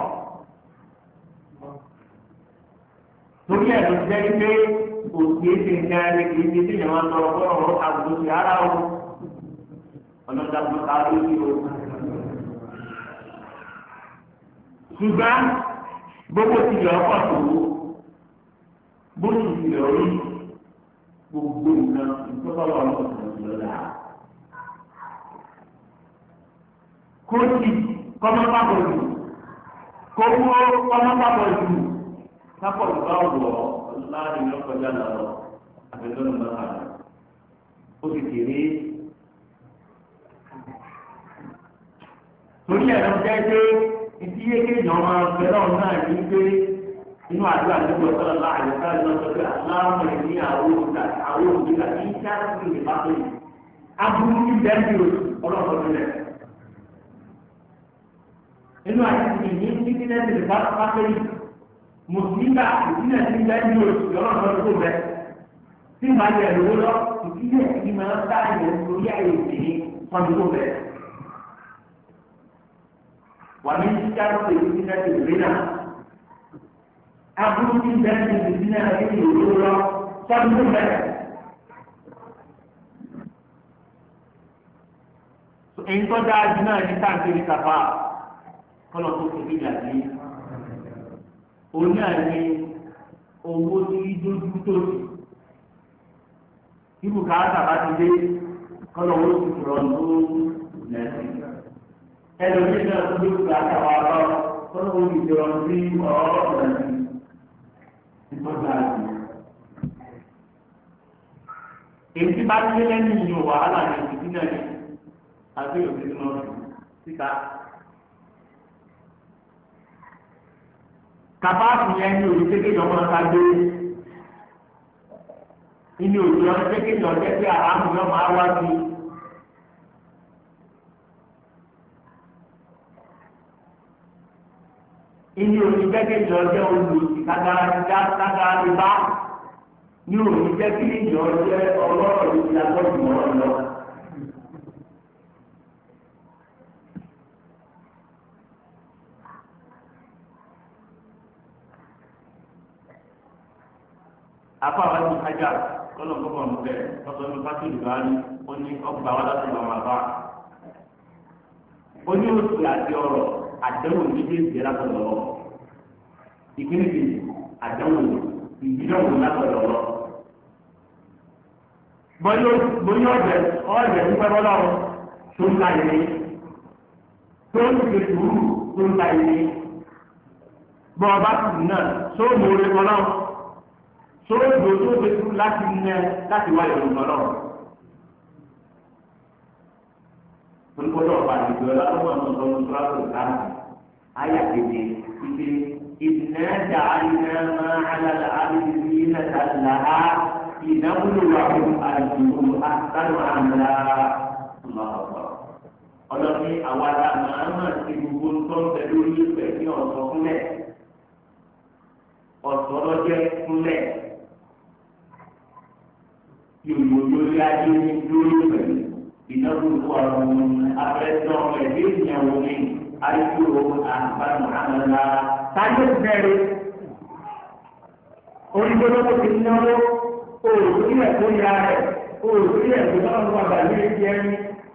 Torí ẹ̀ ló jẹ́ pé òkè ṣe ń kárí kì í ṣe tí ìyẹn wọn lọ ọgọ́rùn-ún àwùjọ ti ara o. Ọlọ́dàgbọ́ ká ló yí o. Ṣùgbọ́n gbogbo ti yọ ọkọ̀ tó bó ti yọ orí gbogbo nǹkan ìtọ́kọ̀lọ́ ọ̀sán lọ́la. Kóòtù kọ́mọ́pàpọ̀ jù kówó kọ́mọ́pàpọ̀ jù kápọ̀ ìgbà ọ̀wọ́ láàrin lọ́kọjá lọ́wọ́ àfẹ́sọ́nù lọ́kà ó sì kéré. Torí ẹ̀rọ jẹ́ pé ìdí yékéjì ọmọ ọ̀gbẹ́rọ̀ náà ní pé inú àdúrà nígbà sọ́dọ̀ láàrin ká lọ sọ pé aláwọ̀ ẹ̀ ní àwọn òkúta àwọn òkúta ní sáàtì ìbáfẹ́ yìí. Aburú ní bẹ́ẹ̀ni ọlọ́pàá sílẹ̀. Inú àti ìní ní kíkẹ́ ti lè báfẹ́ yìí. Mùsùlùmí ìdílé ti bẹ́ẹ̀ni ọlọ́pàá tó bẹ́ẹ̀. Tí màá yẹ lówó lọ, ìdílé ti máa ń dá ìyẹn lórí àyè ìdílé wọn tó bẹ́ẹ̀. Wà ní sáàtì ìdílé ti rí náà. Aburú ti bẹ́ẹ̀ni ìdílé ti rí lọ sọ́dún tó bẹ́ẹ̀. Èyí tó dáa jù náà ní táǹkì ní kàfá kọ́nà tó fi bíjà sí. Òun náà ní owó tí dójú tó sí. Ibù káàtà bá ti dé kọ́nà owó ti rọ̀ tó lẹ́sìn. Ẹlòmíì náà tó dójú káàtà wà lọ kọ́nà owó ti rọ̀ sí ọ̀rọ̀ lẹ́sìn. Ìtọ́jú àti èyí tí bá ti lé lẹ́nu ìyẹn wàhálà ní ìdí náà ní àti òbí tí wọ́n fi síta. Kàbáàfù yẹn ní òbí kékeré ọmọ ọ̀sá gbé. Inú òbí ọmọ kékeré ọ̀jẹ́ pé àhámù yọ máa wá sí. Inú òbí kékeré ọ̀jẹ́ olùsí kágára ti dá kágára ti bá. Ní òbí kékeré ọ̀jẹ́ ọlọ́rọ̀ yìí ti agbọ́dù mọ́ ọ lọ. Afa wa ni hajà kọlọ kọkọ nbẹ ọsọ ní pati ìlúwani ó ní ọgbà wa láti wà máa bá ó ní oṣù àti ọ̀rọ̀ àdéhùn méjèèjì lápẹlẹ lọ ìkíni kejì àdéhùn ìdílọ́wò lápẹlẹ lọ bóyá ọ̀jẹ̀ ọ̀jẹ̀ nípa bọ́lá o tó ń ta ìní tó ń ṣe sùúrù tó ń ta ìní bọ́ ọba tù náà tó ń mú orí bọ́lá o. Sọ́dọ̀ tó fi kú láti nẹ láti wáyé òǹkọ́ náà. Olùkọ́dọ̀ ọ̀pá àdìgbò ẹ̀ lọ́wọ́ ọ̀nà ọ̀nà ìṣúra tó dáhùn. Ayà kéde ìdè ìdìnnẹ́jà àyìnà máa àlàlà àdìgbò yìí nàta làá ìnáwó wà fún àdìgbò àtàlù àmàlà. Ọlọ́ni àwa la máa máa ti gbogbo tó ń bẹ lórí ìpè ní ọ̀sọ̀ fúnlẹ̀. Ọ̀sọ̀ lọ́jẹ́ fúnlẹ̀. Yòòyò lórí ayé ní lórí pẹ̀lú ìnáwó ọ̀run afẹ́sọ̀ ẹ̀dẹ́ ìyàwó ní ayélujára àǹfààní àmàlà. Táyé bẹ̀rẹ̀ onígbólógbò ti náwó òòlù ilẹ̀ tó ya rẹ̀ òòlù ilẹ̀ tó náà wà bàbá ìdí ẹni.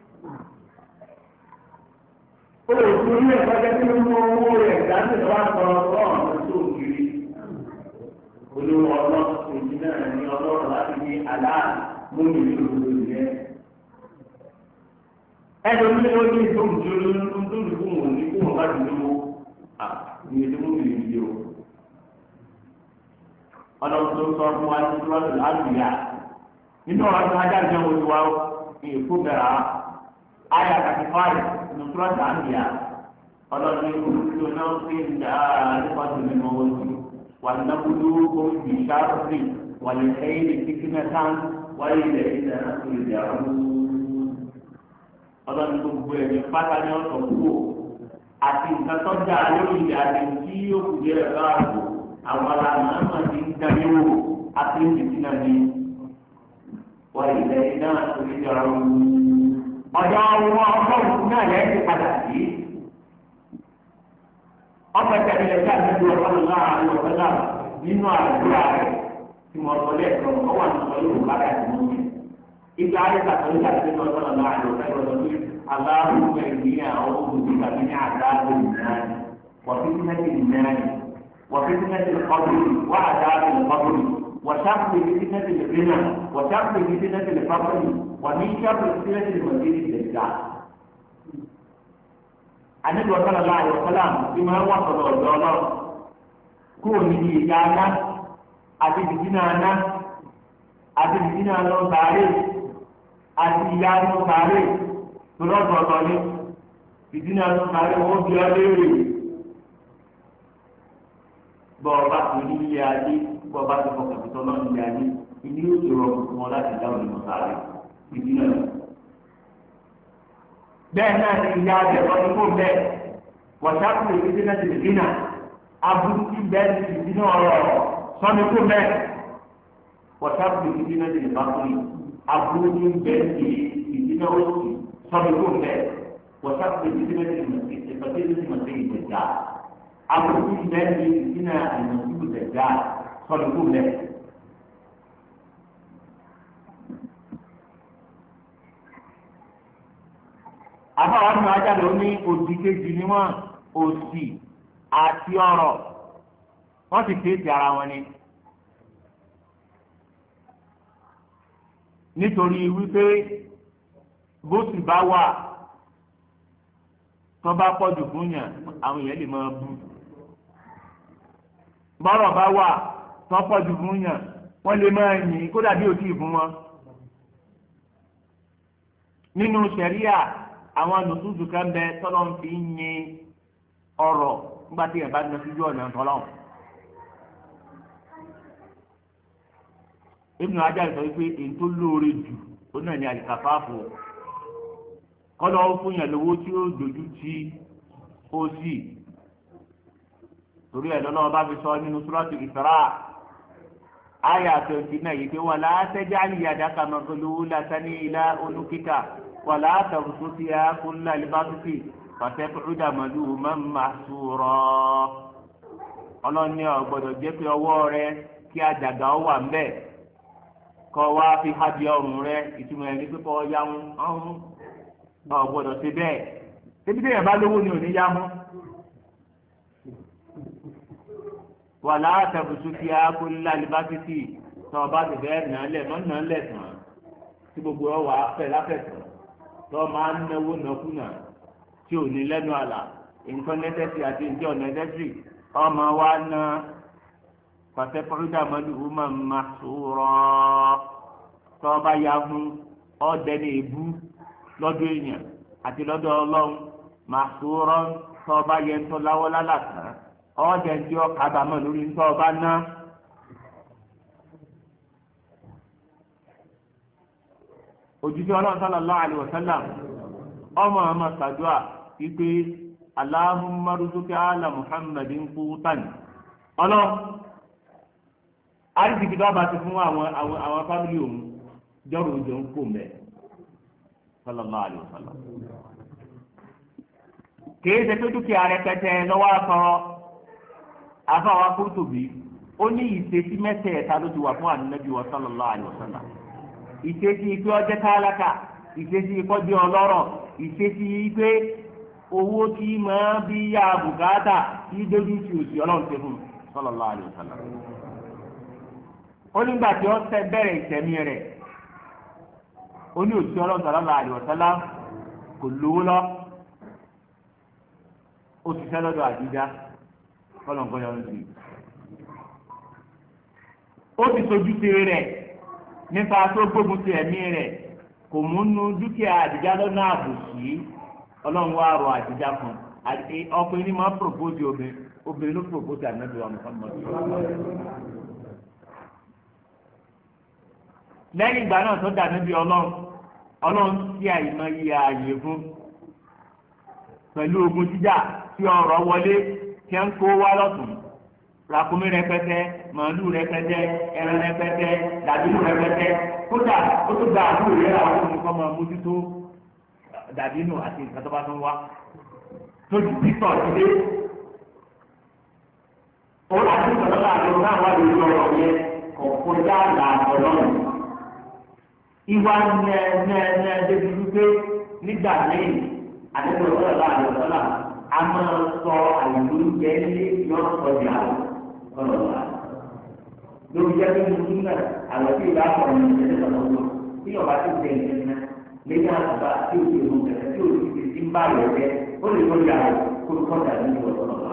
Òòlù ilẹ̀ kọjá tí ó mú owó rẹ̀ dájú lọ́wọ́ sọ̀rọ̀ ọ̀rọ̀ tó kiri. Olówó ọlọ́run èyí náà ní ọlọ́run láti ní aláàbò múmi ní òdodo yẹn. Ẹ̀dọ̀ ní wọ́n ní ìdóhùn tí ó lóyún tó ń tó lùkú wọn ní kó wọn bá dùn lówó. À ní èdè múmi ní ìdí o. Ọlọ́run tó sọ fún wa ní ìdúró àlùyà. Nínú ọ̀rọ̀ tó ajá ìjọba ojú wa ní èkó bẹ̀rẹ̀ á. Ayà kàtí fáì ní ìdúró àlùyà. Ọlọ́run ní ìdúró náà fi ń dá nípa tó ní mọ́ wọ́n sí. ونبلوكم بالشر والخير فتنة وإلينا ترجعون. ọlọ́run gbogbo ẹ̀mí pátá ní ọ̀sán kúrò àti nǹkan tó dá lórí ilẹ̀ àti tí yóò kù díẹ̀ káàbò àwọn aláàmọ́ ti ń darí wò àti ìdìtì náà ní. wọ́n ilẹ̀ iná oníjọra ọjọ́ wọn ọlọ́run náà lẹ́yìn ti padà sí. ọ̀pẹ̀ tẹ̀lé ẹ̀ka àdúgbò ọlọ́run láàrin ọ̀pẹ̀lá nínú àdúrà rẹ̀ tí mo sọ lẹ́ẹ̀kan ọwọ́ àti sọ yóò bá dà sí mọ́tò. ìgbà ayé kàtàkì àti ẹ̀ka ọlọ́run láàrin ọ̀pẹ̀lá ọ̀pẹ̀lá aláàrùn ẹ̀gbìn àwọn olùdíje tàbí ní àdáàbò ìnáyà wàfíìsínẹ́tì ìnáyà wàfíìsínẹ́tì ìkọ́bùrì wà àdáàbò ìkọ́bùrì وشرط فتنة الغنى وشرط فتنة الفقر ومن شرط فتنة المسيح الدجال. النبي صلى الله عليه وسلم بما وصل الدولار كون يجانا أتي بجنانا أتي بجنانا لو تاري أتي يانا لو تاري تلوث وطني بجنانا لو تاري هو بيالي بابا كوني يادي bọ́ba ti fọkàn tó tọ́lọ́ ní ayé ìdí yóò tó rọrùn fún wọn láti dáhùn ní mọ̀sálẹ̀ ìdí náà. bẹ́ẹ̀ náà ni ìyá rẹ̀ lọ́dún fún bẹ́ẹ̀ wọ̀ṣáàpù ìdí náà ti dì náà aburú ti bẹ́ẹ̀ ti ìdí náà rọ̀ sọ́ni fún bẹ́ẹ̀ wọ̀ṣáàpù ìdí náà ti bá fún yìí aburú ti bẹ́ẹ̀ ti ìdí náà ó sì sọ́ni fún bẹ́ẹ̀ wọ̀ṣáàpù ìdí náà ti mọ̀ sí ìdẹ̀já aburú ti bẹ́ẹ̀ ti ìdí náà àìmọ̀síwò dẹ̀já sọ́ni fún bẹ́ẹ̀. àbáwá nínú ajáde ó ní òdì kejì ni wọ́n òsì àti ọrọ̀ wọ́n sì kéèsì ara wọn ni. nítorí wípé bó sì bá wà tó bá pọ̀jù fún yàn àwọn èèyàn lè máa bú. bọ́rọ̀ bá wà tó pọ̀jù fún yàn wọ́n lè máa yìn kó dàbí òtí fún wọn. nínú ṣẹ̀ríà àwọn nùtúdù kan bẹ tọ́lọ́ ń fi ń yin ọ̀rọ̀ nígbà tí yẹn bá lọ síjú ọ̀nà tọ́lọ́. Ibn Hajar sọ wípé èyí tó lóore jù ó náà ní àlìkàfáàfò kọ́lọ́ fún yàn lówó tí ó dojú tí ó sì torí ẹ̀ lọ́nà ọba fi sọ nínú Suratu Isra àyà twenty nine yìí pé wala taj'al yadaka maghlulatan ila unukika wala tabsutha kullal basti fataq'uda maluman mahsura. ọlọ́ni ò gbọ́dọ̀ jẹ́ pé ọwọ́ rẹ kí àjàgà ó wà ń bẹ̀ kọ́ wá fi hajj ọrùn rẹ ìtumọ̀ ẹ̀ ní pípọ̀ yáhùn ọ̀hún ò gbọ́dọ̀ ṣe bẹ́ẹ̀ ebi tẹ́yẹ̀ bá lówó ni ò ní yáhùn. wàlá àtàbùsù tí a kó ńlá libásítì tó ọba ti bẹ́ẹ̀ nà án lẹ̀ mọ́ nà án lẹ̀ tán tí gbogbo ọ wà á fẹ́ láfẹ̀tàn tó máa ń náwó nàkúnà tí ò ní lẹ́nu àlà nǹkan nẹ́tẹ́sì àti nǹkan ọ̀nẹ́tẹ́sì ọmọ wa ná pàṣẹpọ̀rọ̀dà mọ́lùú máa ń ma sọ̀rọ̀ tó ọba ya fún ọ̀dẹ́ ní ebú lọ́dọ̀ èèyàn àti lọ́dọ̀ ọlọ́run máa sọ̀rọ̀ tó ọba yẹn tó láwọ́ lálàtàn ọ̀dẹ̀ tí ó kábàámọ̀ lórí ń tọ́ ọba ná. òjijì ọlọ́run sallallahu alaihi wasallam ọmọ ọmọ sàdúà wípé Allahumma rzuq ala Muhammadin qutan ọlọ́run àrísìkì tó bá ti fún àwọn àwọn àwọn fámìlì òun jọ́rò oúnjẹ ń kó mẹ́ sallallahu alaihi wasallam. kìí ṣe pé dúkìá rẹpẹtẹ lọ́wọ́ àtọ́rọ́ afáwa Qurtubi ó ní ìṣesí mẹ́tẹ̀ẹ̀ta ló ti wà fún Ànábì wa sallallahu alaihi wasallam. ìṣesí pé ọjẹ́ tálákà ìṣesí kọjá ọlọ́rọ̀ ìṣesí pé owó tí máa bí yá bùkátà tí dójú sí òsì ọlọ́run ṣe fún sallallahu alaihi wasallam. ó nígbà tí ó tẹ bẹ̀rẹ̀ ìtẹ̀mí rẹ̀ ó ní òsì ọlọ́run sallallahu alaihi wasallam kò lówó lọ ó ti sẹ́ lọ́dọ̀ Àdíjà kọ́lọ̀ǹkọ́ yọ lọ́sí. ó ti sojú sí rẹ̀ nípa tó gbógun ti ẹ̀mí rẹ̀ kò múnú dúkìá Àdíjà lọ́nà àbòsí ọlọ́run wá rọ Àdíjà kan àti ọkùnrin ní máa pòròpósì obìnrin obìnrin ló pòròpósì Ànábì wa Muhammad. lẹ́yìn ìgbà náà tó dà níbi ọlọ́run ọlọ́run sí àìmọ̀ iye ààyè fún pẹ̀lú ogun jíjà tí ọrọ̀ wọlé tí ń kó wá lọ́tún ràkúnmí rẹpẹtẹ màálù rẹpẹtẹ ẹran rẹpẹtẹ dàbínú rẹpẹtẹ kódà ó tó gba àbúrò rẹ àwọn tó ń kọ́ máa mójútó dàbínú àti nǹkan tó bá tún wá tó ti ti tọ̀ sílé. ó láti sọ̀rọ̀ láàrin náà wá lórí ọ̀rọ̀ yẹn kọ̀ọ̀kọ́ yá là ọlọ́run. ìwà nẹ́ẹ̀nẹ́ẹ̀ débi wípé nígbà míì àdéhùn ọ̀rọ̀ láàrin ọ̀rọ̀ a máa sọ àìlú jẹ́ ní yọ̀ọ̀sọ̀dì àwọn ọ̀rọ̀ wa. lórí jẹ́ pé mo tún náà àwọn tí ìlú àpọ̀ ní ìṣẹ̀lẹ̀ sọ̀rọ̀ wọn tí ọba ti tẹ̀ ẹ̀ ẹ̀ lẹ́yìn àtúbà tí o ti mú kẹ̀kẹ́ tí o ti ti ń bá rẹ̀ jẹ́ ó lè lórí àwọn kó kọ́ta ní ìwọ̀sọ̀rọ̀ wa.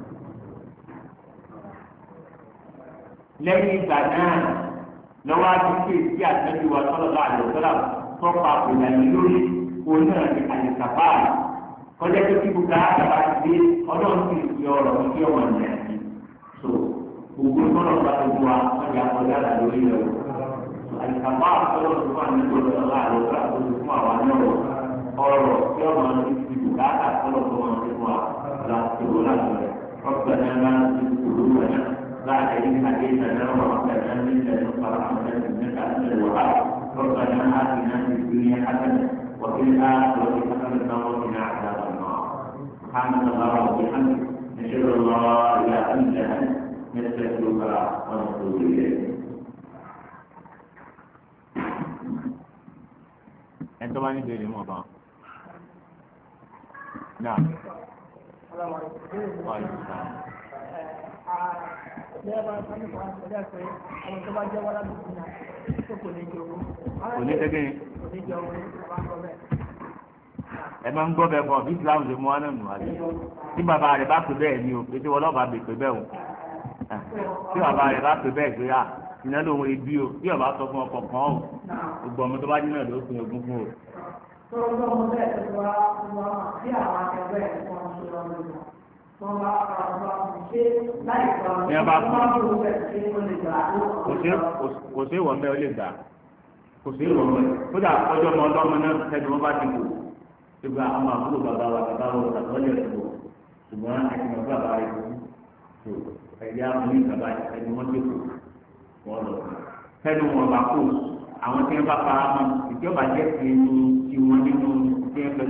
lẹ́yìn ìgbà náà lọ́wọ́ àti tí èsì àtẹ́bí wa sọ́lọ́ bá àlọ́ sọ́lá tọ́pa kò lẹ́yìn lórí òun náà ní àyíkàbá kọjá tó kí buka àgbà ti dé ọlọ́run ti fi ọ̀rọ̀ ní kí ọmọ ìyá yìí so gbogbo tọ́lọ̀ bá tó bu wa wọ́n yà kọjá là lórí rẹ̀ o so àyíkàbá àtọ́lọ̀ tó wà ní gbọdọ̀ ọ̀la àlọ́ sọ́lá tó ti fún àwa náà ọ̀rọ̀ tí ọmọ ní ti buka àtọ́lọ̀ tó wọn ti fún wa la tó láti rẹ̀ ọ̀pẹ̀ náà máa ń ti kúrú rẹ̀ náà. بعد إذ حديثنا وربنا من لدنك رحمة إنك أنت الوهاب ربنا آتنا في الدنيا حسنة وفي الآخرة حسنة وقنا عذاب النار سبحانك اللهم وبحمدك نشهد أن لا إله إلا أنت نستغفرك ونتوب إليك. أنت ما ندري ما بعد. نعم. السلام عليكم. وعليكم السلام. Lẹ́ẹ̀bá sáré kan ṣẹlẹ̀ pé àwọn tó bá jẹ́ wọ́n láti fún náà tó kò ní jẹ owó. Kò ní tẹ́gẹ́ yín. Kò ní jẹ owó ní bàbá ń gbọ́ bẹ́ẹ̀. Ẹ máa ń gbọ́ bẹ́ẹ̀ fọ bí Islam ṣe mú wa náà nù wá. Tí bàbá rẹ̀ bá pè bẹ́ẹ̀ ni o, pé tí wọ́n lọ́ọ́ bá bè pé bẹ́ẹ̀ o. Tí bàbá rẹ̀ bá pè bẹ́ẹ̀ pé à iná lòun ebi o, bí ọba sọ fún ọkọ̀ kan o, gbogbo ọmọ tó bá dín náà ló fún ogún fún o. Tó ń gbọ́ ọmọ bẹ́ẹ̀ tó wá wá sí àwọn akẹgbẹ́ ẹ̀ fún ọmọ tó lọ́wọ́ ní a bá kú kò sí ìwọ̀n bẹ́ẹ̀ ó lè gbà kò sí ìwọ̀n bẹ́ẹ̀ kódà ọjọ́ ọmọ ọlọ́mọ náà tẹ́lẹ̀ wọ́n bá ti kù ṣùgbọ́n àwọn àbúrò bàbá wa bàbá wa bàbá lè kú ṣùgbọ́n àti bàbá bàbá rẹ̀ kú ẹ̀yà mú bàbá ẹni wọ́n ti kù wọ́n lọ tẹ́lẹ̀ wọn bá kú àwọn tí wọ́n bá fara mọ́ ìjọba jẹ́ ti ti wọn nínú tí wọ́n